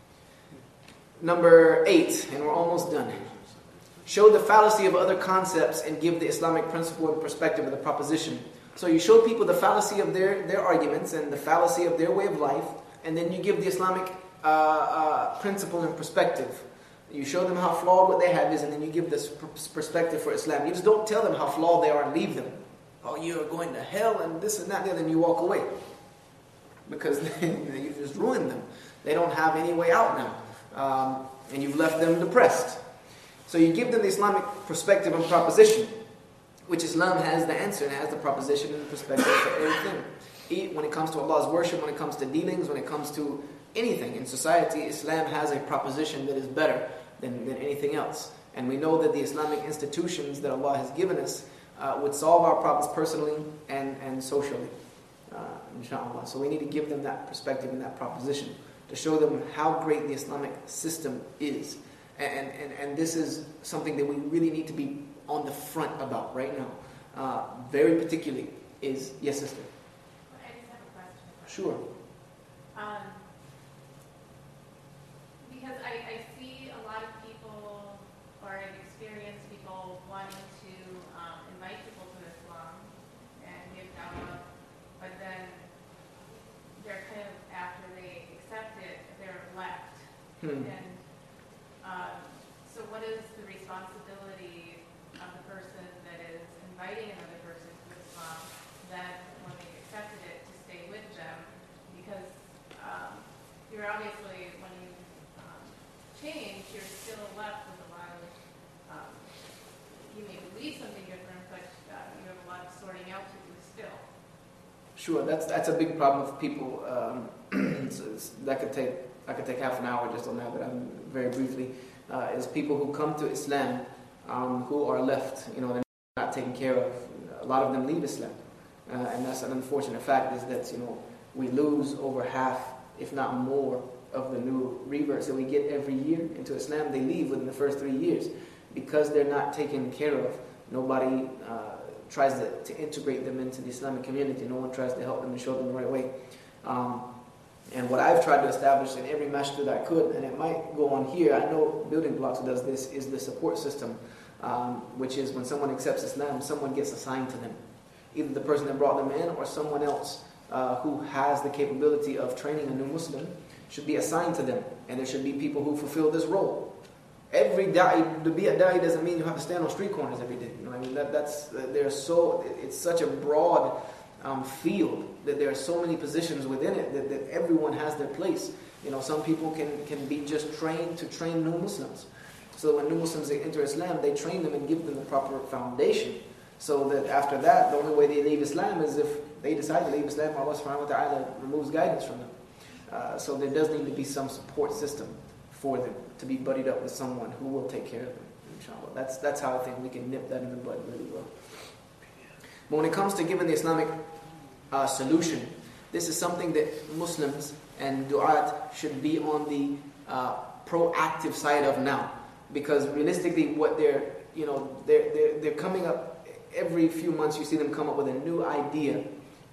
Number 8, and we're almost done. Show the fallacy of other concepts and give the Islamic principle and perspective of the proposition. So you show people the fallacy of their arguments and the fallacy of their way of life, and then you give the Islamic principle and perspective. You show them how flawed what they have is, and then you give this perspective for Islam. You just don't tell them how flawed they are and leave them. Oh, you're going to hell and this and that, and then you walk away. Because you just ruined them. They don't have any way out now. And you've left them depressed. So you give them the Islamic perspective and proposition, which Islam has the answer and has the proposition and the perspective for everything. When it comes to Allah's worship, when it comes to dealings, when it comes to anything in society, Islam has a proposition that is better than anything else. And we know that the Islamic institutions that Allah has given us would solve our problems personally and socially, inshallah. So we need to give them that perspective and that proposition to show them how great the Islamic system is. And this is something that we really need to be on the front about right now. Very particularly is, yes, sister? I just have a question. Sure. Because I see a lot of people, or I've experienced people wanting to invite people to Islam and give da'wah, but then they're kind of, after they accept it, they're left. And so what is the responsibility of the person that is inviting another person to Islam, then when they've accepted it, to stay with them? Because you're obviously, when you change, you're still left with a lot of, you may believe something different, but you have a lot of sorting out to do still. Sure, that's a big problem with people. I could take half an hour just on that, but very briefly, is people who come to Islam who are left, they're not taken care of. A lot of them leave Islam, and that's an unfortunate fact. Is that we lose over half, if not more, of the new reverts that we get every year into Islam. They leave within the first 3 years because they're not taken care of. Nobody tries to integrate them into the Islamic community. No one tries to help them and show them the right way. And what I've tried to establish in every masjid that I could, and it might go on here, I know Building Blocks does this, is the support system, which is when someone accepts Islam, someone gets assigned to them. Either the person that brought them in or someone else who has the capability of training a new Muslim should be assigned to them. And there should be people who fulfill this role. Every da'i, to be a da'i doesn't mean you have to stand on street corners every day. I mean, it's such a broad field that there are so many positions within it that everyone has their place. Some people can be just trained to train new Muslims. So when new Muslims enter Islam, they train them and give them the proper foundation. So that after that, the only way they leave Islam is if they decide to leave Islam, Allah subhanahu wa ta'ala removes guidance from them. So there does need to be some support system for them to be buddied up with someone who will take care of them, inshallah. That's how I think we can nip that in the bud really well. But when it comes to giving the Islamic solution, this is something that Muslims and du'at should be on the proactive side of now. because realistically, what they're coming up every few months. You see them come up with a new idea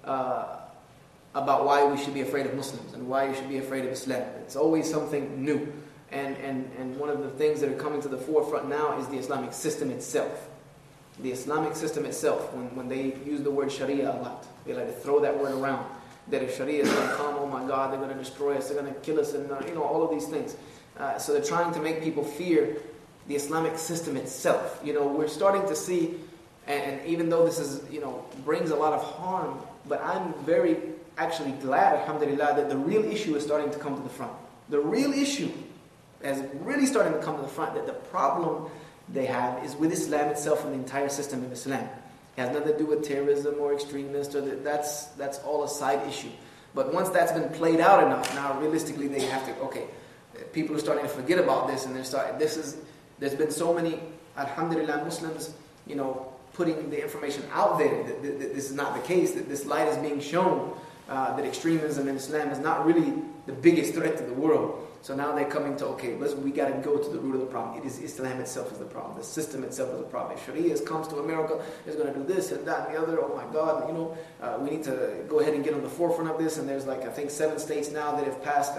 about why we should be afraid of Muslims and why you should be afraid of Islam. It's always something new. And one of the things that are coming to the forefront now is the Islamic system itself. The Islamic system itself, when they use the word Sharia a lot, they like to throw that word around. That if Sharia is going to come, oh my God, they're going to destroy us, they're going to kill us, and all of these things. So they're trying to make people fear the Islamic system itself. We're starting to see, and even though this is, brings a lot of harm, but I'm very actually glad, alhamdulillah, that the real issue is starting to come to the front. The real issue is really starting to come to the front, that the problem they have is with Islam itself and the entire system of Islam. It has nothing to do with terrorism or extremists, or that's all a side issue. But once that's been played out enough, now realistically they have to, people are starting to forget about this, and there's been so many, alhamdulillah, Muslims, putting the information out there that this is not the case, that this light is being shown, that extremism in Islam is not really the biggest threat to the world. So now they're coming to, we got to go to the root of the problem. It is Islam itself is the problem. The system itself is the problem. If Sharia comes to America, it's going to do this and that and the other. Oh my God, we need to go ahead and get on the forefront of this. And there's I think 7 states now that have passed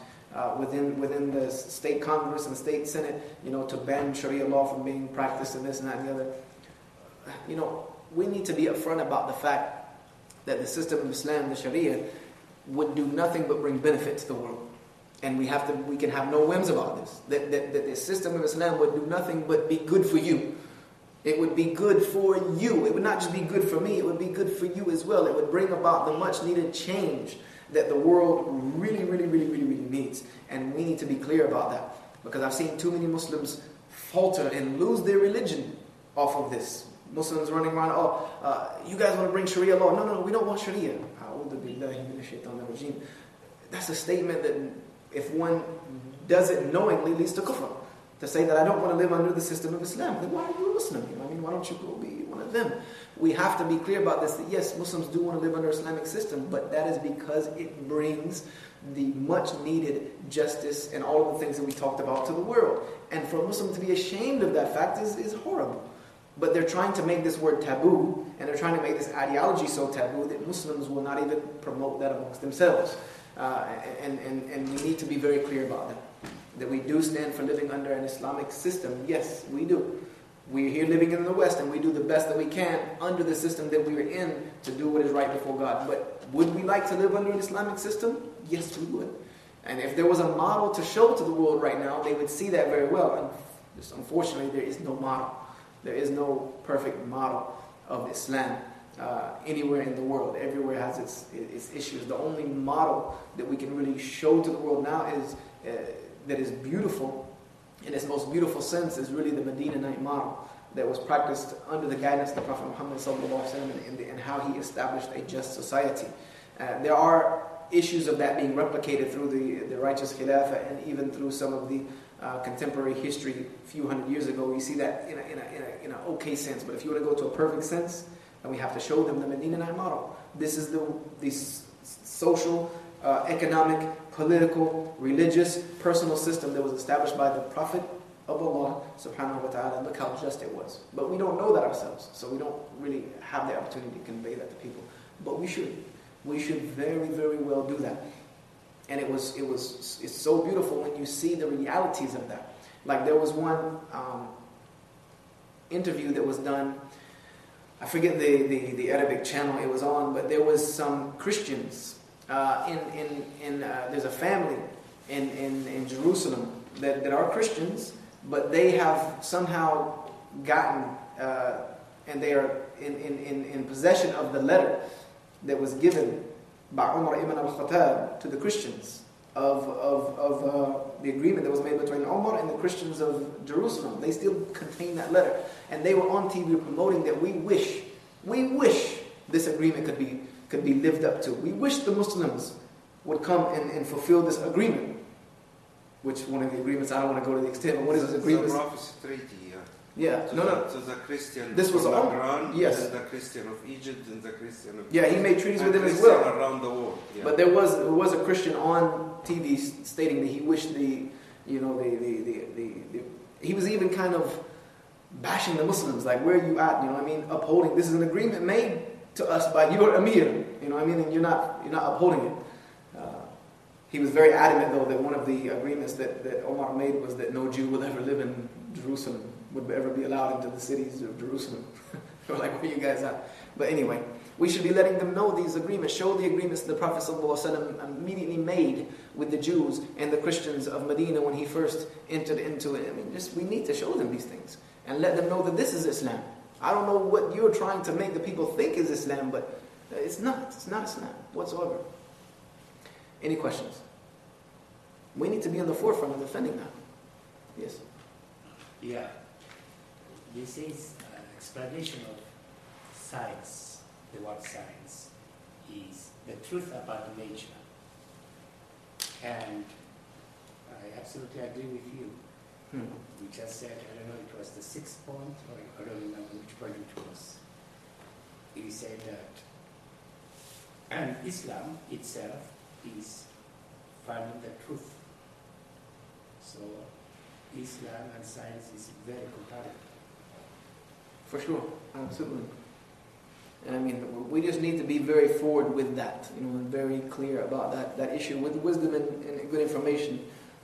within the state Congress and the state Senate, to ban Sharia law from being practiced and this and that and the other. We need to be upfront about the fact that the system of Islam, the Sharia, would do nothing but bring benefit to the world. And we can have no whims about this. That the system of Islam would do nothing but be good for you. It would be good for you. It would not just be good for me, it would be good for you as well. It would bring about the much needed change that the world really, really, really, really, really needs. And we need to be clear about that. Because I've seen too many Muslims falter and lose their religion off of this. Muslims running around, you guys want to bring Sharia law? No, we don't want Sharia. That's a statement that if one does it knowingly leads to kufr. To say that I don't want to live under the system of Islam, then why are you a Muslim? Why don't you go be one of them? We have to be clear about this, that yes, Muslims do want to live under Islamic system, but that is because it brings the much needed justice and all of the things that we talked about to the world. And for a Muslim to be ashamed of that fact is horrible. But they're trying to make this word taboo, and they're trying to make this ideology so taboo that Muslims will not even promote that amongst themselves. And we need to be very clear about that we do stand for living under an Islamic system. Yes, we do. We're here living in the West, and we do the best that we can under the system that we are in to do what is right before God. But would we like to live under an Islamic system? Yes, we would. And if there was a model to show to the world right now, they would see that very well. And just unfortunately, there is no model. There is no perfect model of Islam anywhere in the world. Everywhere has its issues. The only model that we can really show to the world now is that is beautiful, in its most beautiful sense, is really the Medinanite model that was practiced under the guidance of the Prophet Muhammad sallallahu and how he established a just society. There are issues of that being replicated through the righteous Khilafah and even through some of the contemporary history a few hundred years ago. We see that in an okay sense, but if you want to go to a perfect sense, then we have to show them the Medinanite model. This is the social, economic, political, religious, personal system that was established by the Prophet of Allah subhanahu wa ta'ala, and look how just it was. But we don't know that ourselves, so we don't really have the opportunity to convey that to people. But we should. We should very, very well do that. And it's so beautiful when you see the realities of that. Like there was one interview that was done, I forget the Arabic channel it was on, but there was some Christians there's a family in Jerusalem that are Christians, but they have somehow gotten and they are in possession of the letter that was given by Umar ibn al-Khattab to the Christians of the agreement that was made between Umar and the Christians of Jerusalem. They still contain that letter, and they were on TV promoting that we wish this agreement could be lived up to. We wish the Muslims would come and fulfill this agreement. Which one of the agreements? I don't want to go to the extent, but what is this agreement? The Prophecy Treaty. Yeah, to the Christian. This was from Iran, yes. The Christian of Egypt and the Christian of. Yeah, he made treaties with them as Christian well. Around the world. Yeah. But there was a Christian on TV stating that he wished the He was even kind of bashing the Muslims, like, where are you at? You know what I mean? Upholding, this is an agreement made to us by your Amir, you know what I mean? And you're not upholding it. He was very adamant, though, that one of the agreements that Omar made was that no Jew will ever live in Jerusalem, would ever be allowed into the cities of Jerusalem. We're like, where you guys at? But anyway, we should be letting them know these agreements, show the agreements the Prophet ﷺ immediately made with the Jews and the Christians of Medina when he first entered into it. I mean, we need to show them these things and let them know that this is Islam. I don't know what you're trying to make the people think is Islam, but it's not. It's not Islam whatsoever. Any questions? We need to be on the forefront of defending that. Yes? Yeah. This is an explanation of science. The word science is the truth about nature. And I absolutely agree with you. We just said, I don't know, it was the 6th point, or I don't remember which point it was. He said that, and Islam itself is finding the truth. So Islam and science is very compatible. For sure, absolutely. And I mean, we just need to be very forward with that, and very clear about that issue with wisdom and good information,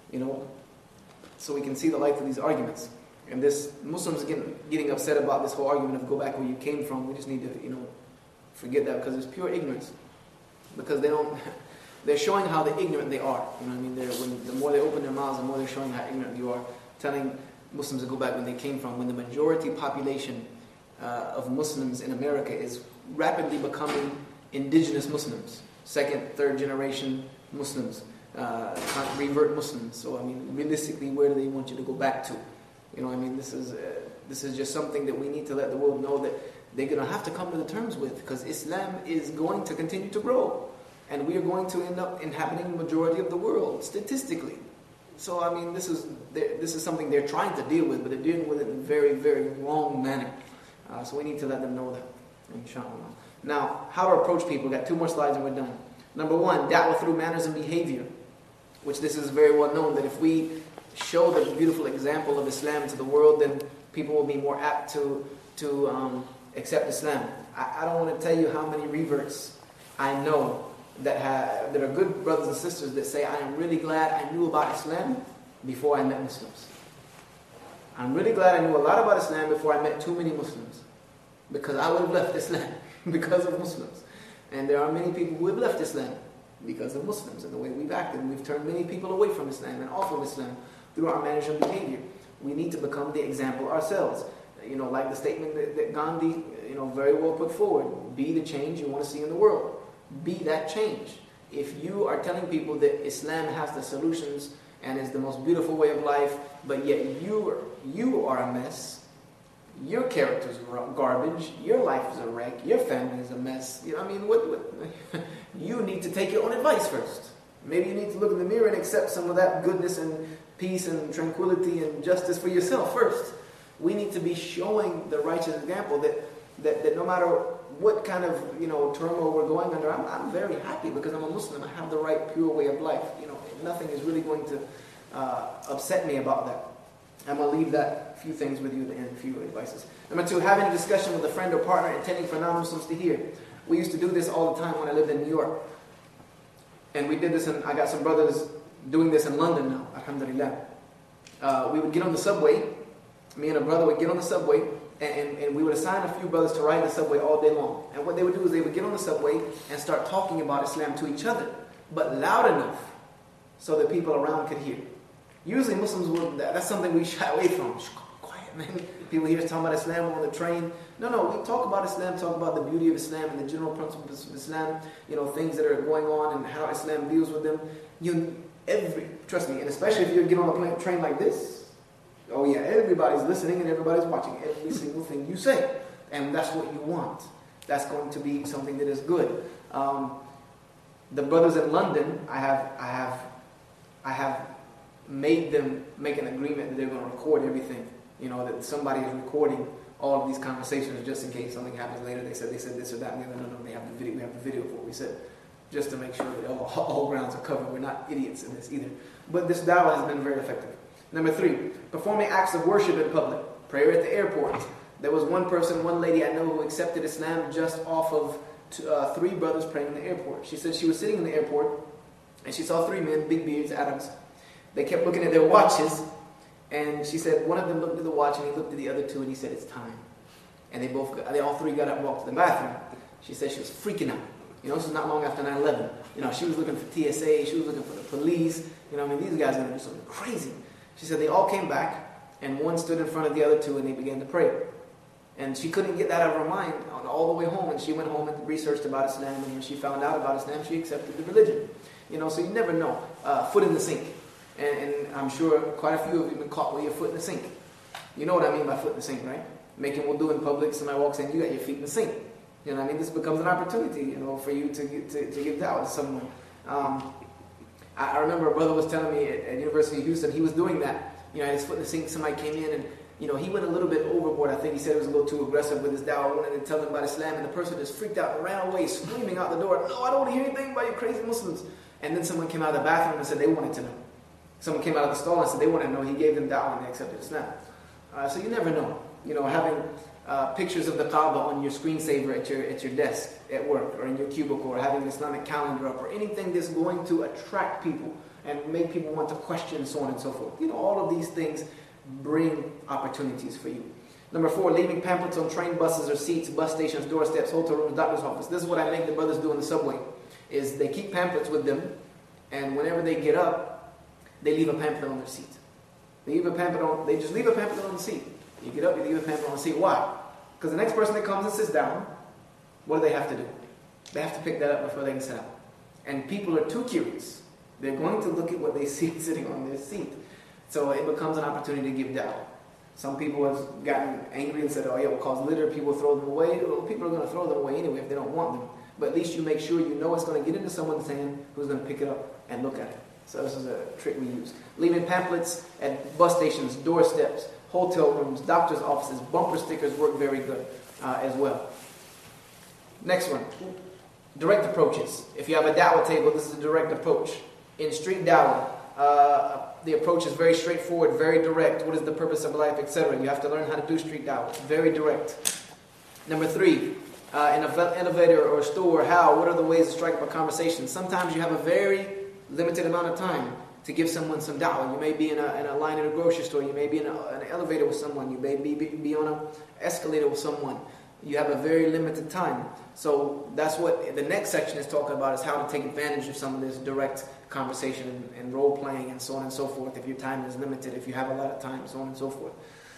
so we can see the light of these arguments. And this Muslims getting upset about this whole argument of go back where you came from. We just need to, forget that, because it's pure ignorance. Because they're showing how ignorant they are. You know what I mean? The more they open their mouths, the more they're showing how ignorant you are. Telling Muslims to go back when they came from, when the majority population of Muslims in America is rapidly becoming indigenous Muslims, 2nd, 3rd generation Muslims, revert Muslims. So I mean, realistically, where do they want you to go back to? You know, I mean, this is just something that we need to let the world know that they're going to have to come to the terms with, because Islam is going to continue to grow, and we are going to end up inhabiting the majority of the world statistically. So I mean, this is something they're trying to deal with, but they're dealing with it in a very, very wrong manner. So we need to let them know that, inshallah. Now, how to approach people. We've got 2 more slides and we're done. Number 1, da'wah through manners and behavior, which this is very well known, that if we show the beautiful example of Islam to the world, then people will be more apt to accept Islam. I don't want to tell you how many reverts I know that are good brothers and sisters that say, I am really glad I knew about Islam before I met Muslims. I'm really glad I knew a lot about Islam before I met too many Muslims, because I would have left Islam because of Muslims. And there are many people who have left Islam because of Muslims and the way we've acted. And we've turned many people away from Islam and off of Islam through our manners and behavior. We need to become the example ourselves. Like the statement that Gandhi, very well put forward. Be the change you want to see in the world. Be that change. If you are telling people that Islam has the solutions and is the most beautiful way of life, but yet you are a mess, your character's garbage, your life is a wreck, your family is a mess. You need to take your own advice first. Maybe you need to look in the mirror and accept some of that goodness and peace and tranquility and justice for yourself first. We need to be showing the righteous example that no matter what kind of turmoil we're going under, I'm very happy because I'm a Muslim. I have the right pure way of life. Nothing is really going to upset me about that. I'm going to leave that few things with you at the end, a few advices. Number 2, having a discussion with a friend or partner intending for non-Muslims to hear. We used to do this all the time when I lived in New York. And we did this, and I got some brothers doing this in London now, alhamdulillah. We would get on the subway. Me and a brother would get on the subway, and we would assign a few brothers to ride the subway all day long. And what they would do is they would get on the subway and start talking about Islam to each other, but loud enough so that people around could hear. Usually Muslims would, that's something we shy away from. Shh, quiet, man. People hear us talking about Islam on the train. No, we talk about Islam, talk about the beauty of Islam and the general principles of Islam, things that are going on and how Islam deals with them. Trust me, and especially if you get on a train like this, oh yeah, everybody's listening and everybody's watching every single thing you say. And that's what you want. That's going to be something that is good. The brothers in London, I have made them make an agreement that they're going to record everything. That somebody is recording all of these conversations just in case something happens later. They said this or that. And no, they have the video. We have the video of what we said, just to make sure that all grounds are covered. We're not idiots in this either. But this da'wah has been very effective. Number 3, performing acts of worship in public. Prayer at the airport. There was one lady I know who accepted Islam just off of 3 brothers praying in the airport. She said she was sitting in the airport and she saw 3 men, big beards, Arabs. They kept looking at their watches, and she said one of them looked at the watch and he looked at the other 2 and he said, it's time. And they all 3 got up and walked to the bathroom. She said she was freaking out. This was not long after 9/11. She was looking for TSA, she was looking for the police. These guys are going to do something crazy. She said they all came back, and one stood in front of the other 2, and they began to pray. And she couldn't get that out of her mind all the way home. And she went home and researched about Islam, and when she found out about Islam, she accepted the religion. So you never know. Foot in the sink. And I'm sure quite a few of you have been caught with your foot in the sink. You know what I mean by foot in the sink, right? Making wudu in public, somebody walks in, you got your feet in the sink. This becomes an opportunity, for you to give da'wah to someone. I remember a brother was telling me at University of Houston, he was doing that. His foot in the sink, somebody came in and, he went a little bit overboard. I think he said he was a little too aggressive with his da'wah, wanted to tell them about Islam, and the person just freaked out and ran away, screaming out the door, no, I don't want to hear anything about you crazy Muslims. And then someone came out of the bathroom and said they wanted to know. Someone came out of the stall and said they wanted to know. He gave them da'wah and they accepted Islam. So you never know. Having pictures of the Kaaba on your screensaver at your desk at work or in your cubicle, or having an Islamic calendar up, or anything that's going to attract people and make people want to question, so on and so forth. All of these things bring opportunities for you. Number 4, leaving pamphlets on train buses or seats, bus stations, doorsteps, hotel rooms, doctor's office. This is what I make the brothers do in the subway, is they keep pamphlets with them, and whenever they get up, they leave a pamphlet on their seat. They just leave a pamphlet on the seat. You get up, you leave a pamphlet on the seat. Why? Because the next person that comes and sits down, what do they have to do? They have to pick that up before they can sit down. And people are too curious. They're going to look at what they see sitting on their seat. So it becomes an opportunity to give da'wah. Some people have gotten angry and said, it will cause litter, people will throw them away. Well, people are going to throw them away anyway if they don't want them. But at least you make sure it's going to get into someone's hand who's going to pick it up and look at it. So this is a trick we use. Leaving pamphlets at bus stations, doorsteps, hotel rooms, doctor's offices, bumper stickers work very good as well. Next one, direct approaches. If you have a da'wah table, this is a direct approach. In street da'wah, the approach is very straightforward, very direct. What is the purpose of life, etc. You have to learn how to do street da'wah. Very direct. Number 3, in an elevator or a store, what are the ways to strike up a conversation? Sometimes you have a very limited amount of time to give someone some da'wah. You may be in a line at a grocery store. You may be in an elevator with someone. You may be on an escalator with someone. You have a very limited time. So that's what the next section is talking about, is how to take advantage of some of this direct conversation and role playing and so on and so forth. If your time is limited, if you have a lot of time, so on and so forth.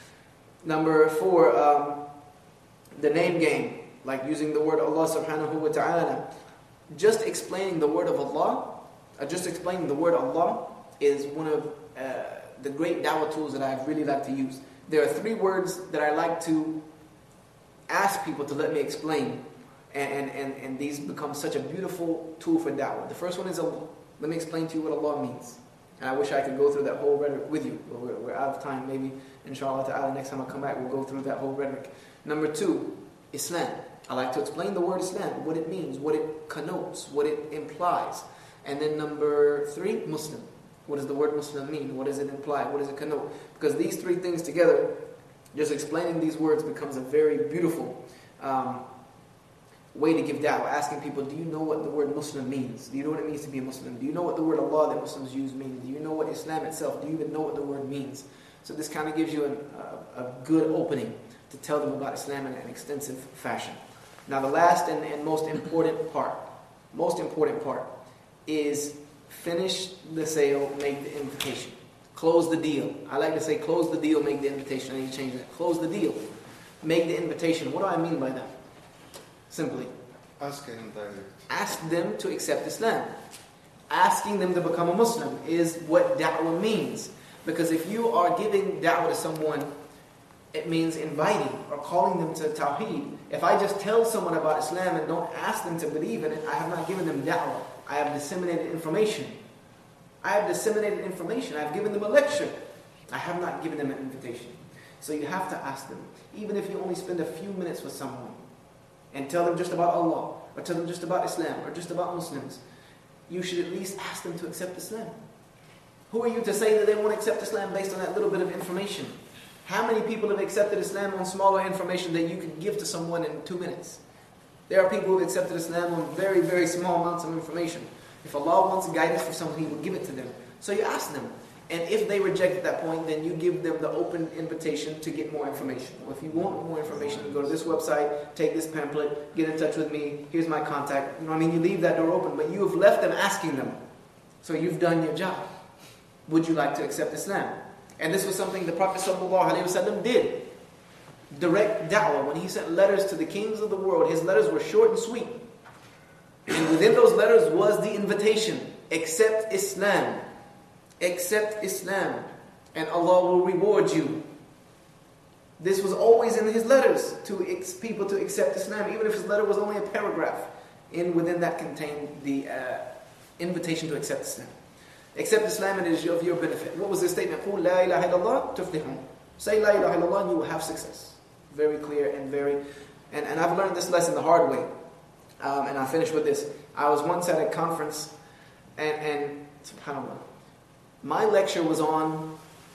Number 4, the name game, like using the word Allah subhanahu wa ta'ala. Just explaining the word of Allah, is one of the great da'wah tools that I really like to use. There are 3 words that I like to ask people to let me explain, and these become such a beautiful tool for da'wah. The first one is Allah. Let me explain to you what Allah means. And I wish I could go through that whole rhetoric with you. We're out of time. Maybe, inshallah ta'ala, next time I come back, we'll go through that whole rhetoric. Number 2, Islam. I like to explain the word Islam, what it means, what it connotes, what it implies. And then number 3, Muslim. What does the word Muslim mean? What does it imply? What does it connote? Because these 3 things together, just explaining these words becomes a very beautiful way to give da'wah. Asking people, do you know what the word Muslim means? Do you know what it means to be a Muslim? Do you know what the word Allah that Muslims use means? Do you know what Islam itself, do you even know what the word means? So this kind of gives you a good opening to tell them about Islam in an extensive fashion. Now the last and most important part is finish the sale, make the invitation. Close the deal. I like to say close the deal, make the invitation. I need to change that. Close the deal, make the invitation. What do I mean by that? Simply, ask him direct. Ask them to accept Islam. Asking them to become a Muslim is what da'wah means. Because if you are giving da'wah to someone, it means inviting or calling them to Tawheed. If I just tell someone about Islam and don't ask them to believe in it, I have not given them da'wah. I have disseminated information. I have given them a lecture. I have not given them an invitation. So you have to ask them. Even if you only spend a few minutes with someone and tell them just about Allah, or tell them just about Islam, or just about Muslims, you should at least ask them to accept Islam. Who are you to say that they won't accept Islam based on that little bit of information? How many people have accepted Islam on smaller information that you can give to someone in 2 minutes? There are people who have accepted Islam on very, very small amounts of information. If Allah wants guidance for someone, He will give it to them. So you ask them. And if they reject at that point, then you give them the open invitation to get more information. Well, if you want more information, you go to this website, take this pamphlet, get in touch with me, here's my contact. You leave that door open, but you have left them asking them. So you've done your job. Would you like to accept Islam? And this was something the Prophet ﷺ did. Direct da'wah. When he sent letters to the kings of the world, his letters were short and sweet. And within those letters was the invitation, accept Islam. Accept Islam, and Allah will reward you. This was always in his letters to people to accept Islam, even if his letter was only a paragraph. Within that contained the invitation to accept Islam. Accept Islam and it is of your benefit. What was the statement? قُلْ لَا إِلَهَ إِلَّا اللَّهُ تُفْلِحُونَ. Say La ilaha illallah and you will have success. Very clear and and I've learned this lesson the hard way. And I'll finish with this. I was once at a conference and subhanAllah, my lecture was on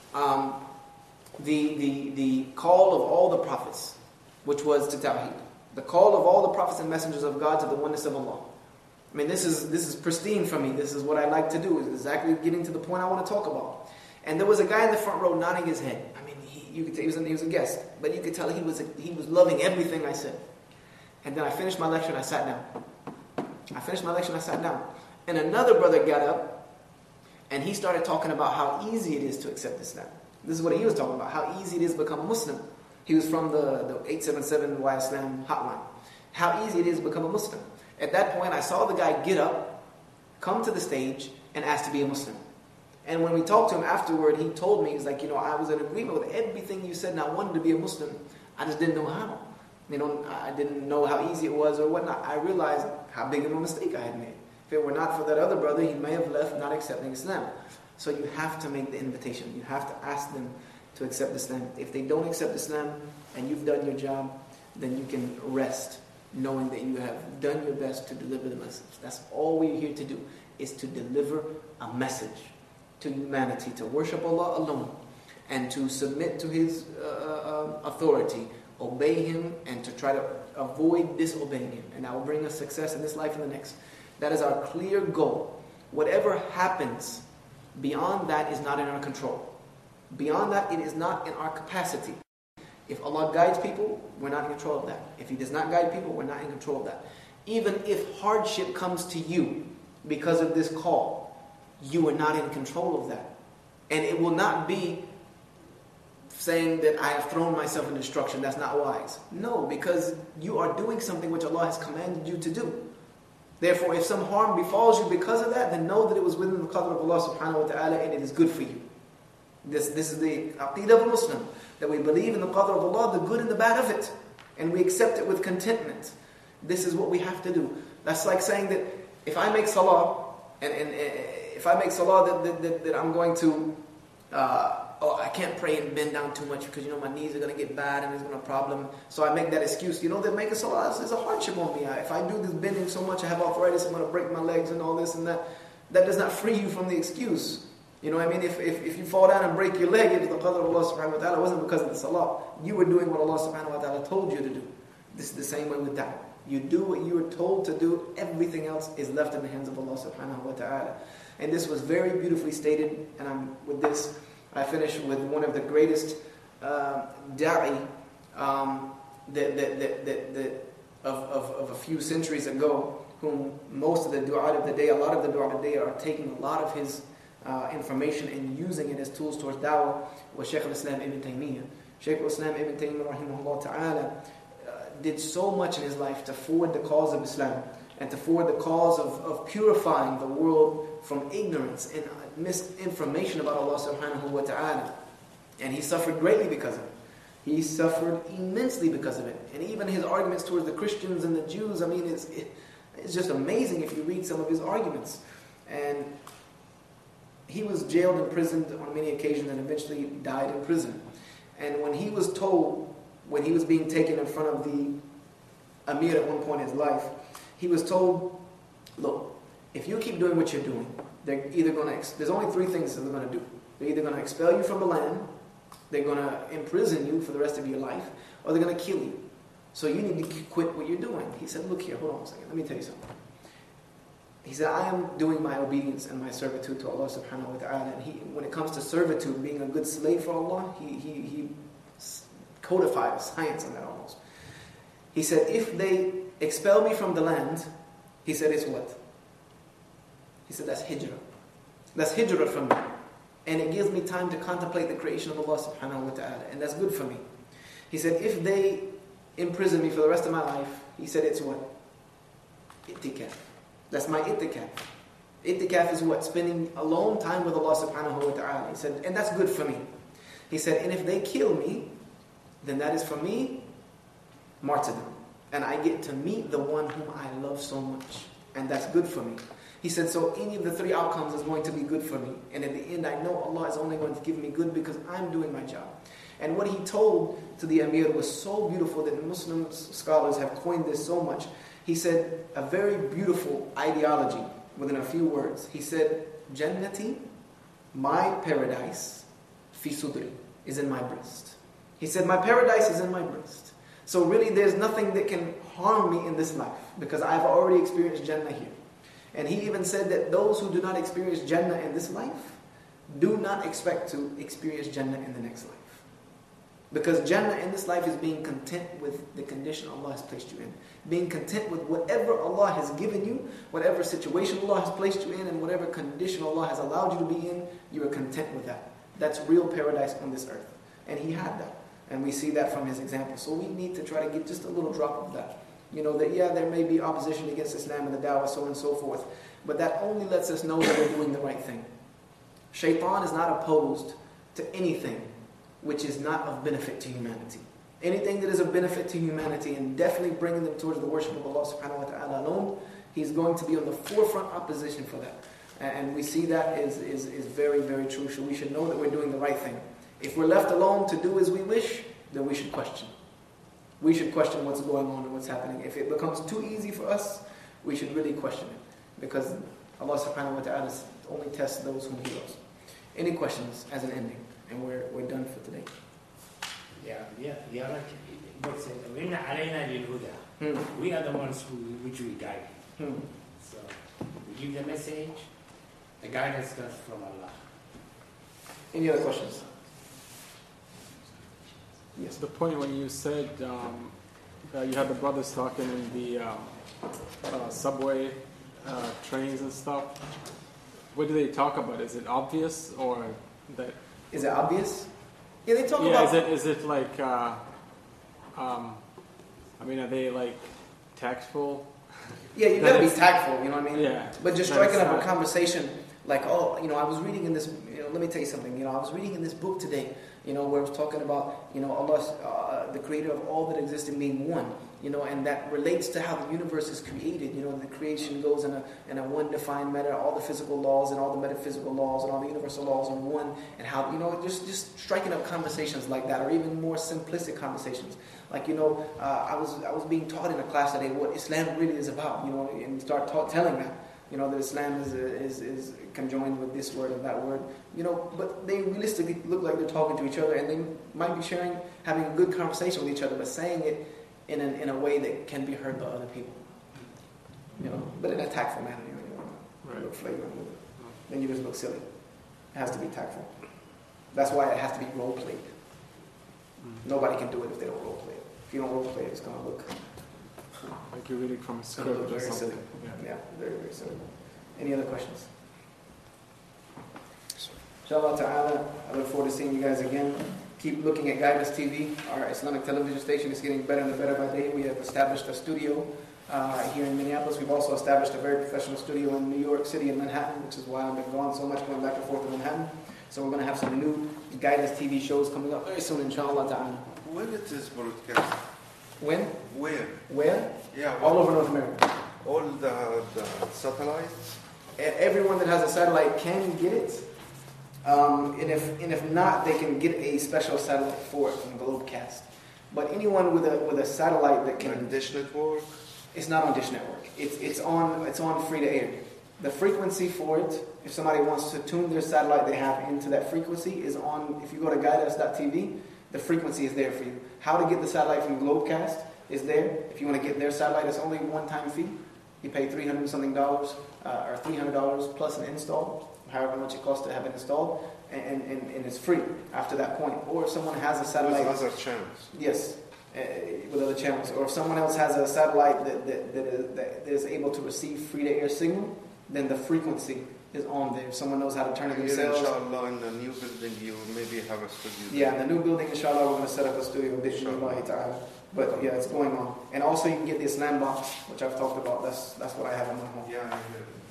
the call of all the prophets, which was to Tawheed. The call of all the prophets and messengers of God to the oneness of Allah. I mean, this is pristine for me. This is what I like to do. Is exactly getting to the point I want to talk about. And there was a guy in the front row nodding his head. I mean, you could tell he was a guest, but you could tell he was loving everything I said. And then I finished my lecture and I sat down. And another brother got up and he started talking about how easy it is to accept Islam. This is what he was talking about, how easy it is to become a Muslim. He was from the 877 Why Islam hotline. How easy it is to become a Muslim. At that point, I saw the guy get up, come to the stage, and ask to be a Muslim. And when we talked to him afterward, he told me, he's like, I was in agreement with everything you said, and I wanted to be a Muslim. I just didn't know how. I didn't know how easy it was or whatnot. I realized how big of a mistake I had made. If it were not for that other brother, he may have left not accepting Islam. So you have to make the invitation. You have to ask them to accept Islam. If they don't accept Islam and you've done your job, then you can rest knowing that you have done your best to deliver the message. That's all we're here to do, is to deliver a message to humanity, to worship Allah alone and to submit to His authority, obey Him, and to try to avoid disobeying Him. And that will bring us success in this life and the next. That is our clear goal. Whatever happens beyond that is not in our control. Beyond that, it is not in our capacity. If Allah guides people, we're not in control of that. If He does not guide people, we're not in control of that. Even if hardship comes to you because of this call, you are not in control of that. And it will not be saying that I have thrown myself in destruction. That's not wise. No, because you are doing something which Allah has commanded you to do. Therefore, if some harm befalls you because of that, then know that it was within the qadr of Allah subhanahu wa ta'ala and it is good for you. This is the aqeedah of a Muslim, that we believe in the qadr of Allah, the good and the bad of it, and we accept it with contentment. This is what we have to do. That's like saying that if I make salah, and if I make salah that I'm going to, I can't pray and bend down too much because my knees are going to get bad and there's going to be a problem. So I make that excuse. That making salah is a hardship on me. If I do this bending so much, I have arthritis, I'm going to break my legs and all this and that. That does not free you from the excuse. If you fall down and break your leg, it's the qadr of Allah subhanahu wa ta'ala. It wasn't because of the salah. You were doing what Allah subhanahu wa ta'ala told you to do. This is the same way with da'wah. You do what you were told to do. Everything else is left in the hands of Allah subhanahu wa ta'ala. And this was very beautifully stated. And with this, I finish with one of the greatest da'i of a few centuries ago, whom most of the du'at of the day, a lot of the du'at of the day are taking a lot of his information and using it as tools towards da'wah, was Shaykh al-Islam Ibn Taymiyyah. Shaykh al-Islam Ibn Taymiyyah rahimahullah ta'ala did so much in his life to forward the cause of Islam and to forward the cause of purifying the world from ignorance and misinformation about Allah subhanahu wa ta'ala. And he suffered greatly because of it. He suffered immensely because of it. And even his arguments towards the Christians and the Jews, it's just amazing if you read some of his arguments. And he was jailed and imprisoned on many occasions and eventually died in prison. And when he was told, when he was being taken in front of the Amir at one point in his life, he was told, look, if you keep doing what you're doing, they're either going to, there's only three things that they're going to do. They're either going to expel you from the land, they're going to imprison you for the rest of your life, or they're going to kill you. So you need to quit what you're doing. He said, look here, hold on a second, let me tell you something. He said, I am doing my obedience and my servitude to Allah subhanahu wa ta'ala. And when it comes to servitude, being a good slave for Allah, he codified science on that almost. He said, if they expel me from the land, he said, it's what? He said, that's hijrah. That's hijrah from me. And it gives me time to contemplate the creation of Allah subhanahu wa ta'ala. And that's good for me. He said, if they imprison me for the rest of my life, he said, it's what? I'tikaf. That's my i'tikaf. I'tikaf is what? Spending alone time with Allah subhanahu wa ta'ala. He said, and that's good for me. He said, and if they kill me, then that is for me martyrdom. And I get to meet the one whom I love so much. And that's good for me. He said, so any of the three outcomes is going to be good for me. And in the end, I know Allah is only going to give me good because I'm doing my job. And what he told to the Amir was so beautiful that Muslim scholars have coined this so much. He said a very beautiful ideology within a few words. He said, Jannati, my paradise, fi sudri, is in my breast. He said, my paradise is in my breast. So really there's nothing that can harm me in this life because I've already experienced Jannah here. And he even said that those who do not experience Jannah in this life do not expect to experience Jannah in the next life. Because Jannah in this life is being content with the condition Allah has placed you in. Being content with whatever Allah has given you, whatever situation Allah has placed you in, and whatever condition Allah has allowed you to be in, you are content with that. That's real paradise on this earth. And he had that. And we see that from his example. So we need to try to get just a little drop of that. You know, that there may be opposition against Islam and the Dawah, so on and so forth. But that only lets us know that we're doing the right thing. Shaitan is not opposed to anything which is not of benefit to humanity. Anything that is of benefit to humanity and definitely bringing them towards the worship of Allah subhanahu wa ta'ala alone, he's going to be on the forefront opposition for that. And we see that is very, very true. So we should know that we're doing the right thing. If we're left alone to do as we wish, then we should question. We should question what's going on and what's happening. If it becomes too easy for us, we should really question it. Because Allah subhanahu wa ta'ala only tests those whom He loves. Any questions as an ending? And we're done for today. But we are the ones which we guide. So we give the message. The guidance comes from Allah. Any other questions? Yes. The point when you said you had the brothers talking in the subway, trains and stuff. What do they talk about? Is it obvious or that? Is it obvious? Yeah, they talk about. Is it like? I mean, are they like tactful? Yeah, you gotta be tactful. You know what I mean? Yeah. But just striking up a conversation like, oh, I was reading in this. Let me tell you something. I was reading in this book today. Where it was talking about, Allah, the creator of all that exists and being one, and that relates to how the universe is created. The creation goes in a one defined manner. All the physical laws and all the metaphysical laws and all the universal laws are one. And how, just striking up conversations like that, or even more simplistic conversations. Like, I was being taught in a class today what Islam really is about, and start telling that. That Islam is conjoined with this word and that word, but they realistically look like they're talking to each other, and they might be having a good conversation with each other, but saying it in a way that can be heard by other people, but in a tactful manner. You look flagrant with it, then you just look silly. It has to be tactful. That's why it has to be role played. Nobody can do it if they don't role play it. If you don't role play it, it's going to look like you're reading from a script or very something. silly. Yeah, very, very silly. Any other questions? Inshallah ta'ala, I look forward to seeing you guys again. Keep looking at Guidance TV. Our Islamic television station is getting better and better by day. We have established a studio here in Minneapolis. We've also established a very professional studio in New York City and Manhattan, which is why I've been gone so much, going back and forth to Manhattan. So we're going to have some new Guidance TV shows coming up very soon, inshallah ta'ala. When it is broadcast? When? Where? Yeah. All over North America. All the satellites? Everyone that has a satellite can get it. And if not, they can get a special satellite for it from Globecast. But anyone with a satellite that can Dish Network? It's not on Dish Network. It's on free to air. The frequency for it, if somebody wants to tune their satellite they have into that frequency, is on, if you go to guideus.tv, the frequency is there for you. How to get the satellite from Globecast is there. If you want to get their satellite, it's only a one-time fee. You pay $300 something, or $300 plus an install, however much it costs to have it installed, and it's free after that point. Or if someone has a satellite... With other channels. Yes, with other channels. Or if someone else has a satellite that is able to receive free-to-air signal, then the frequency is on there. If someone knows how to turn it themselves. Inshallah, in the new building, you maybe have a studio. Yeah, in the new building, inshallah, we're going to set up a studio. But yeah, it's going on. And also you can get the Islam box, which I've talked about. That's what I have in my home. Yeah, I hear it.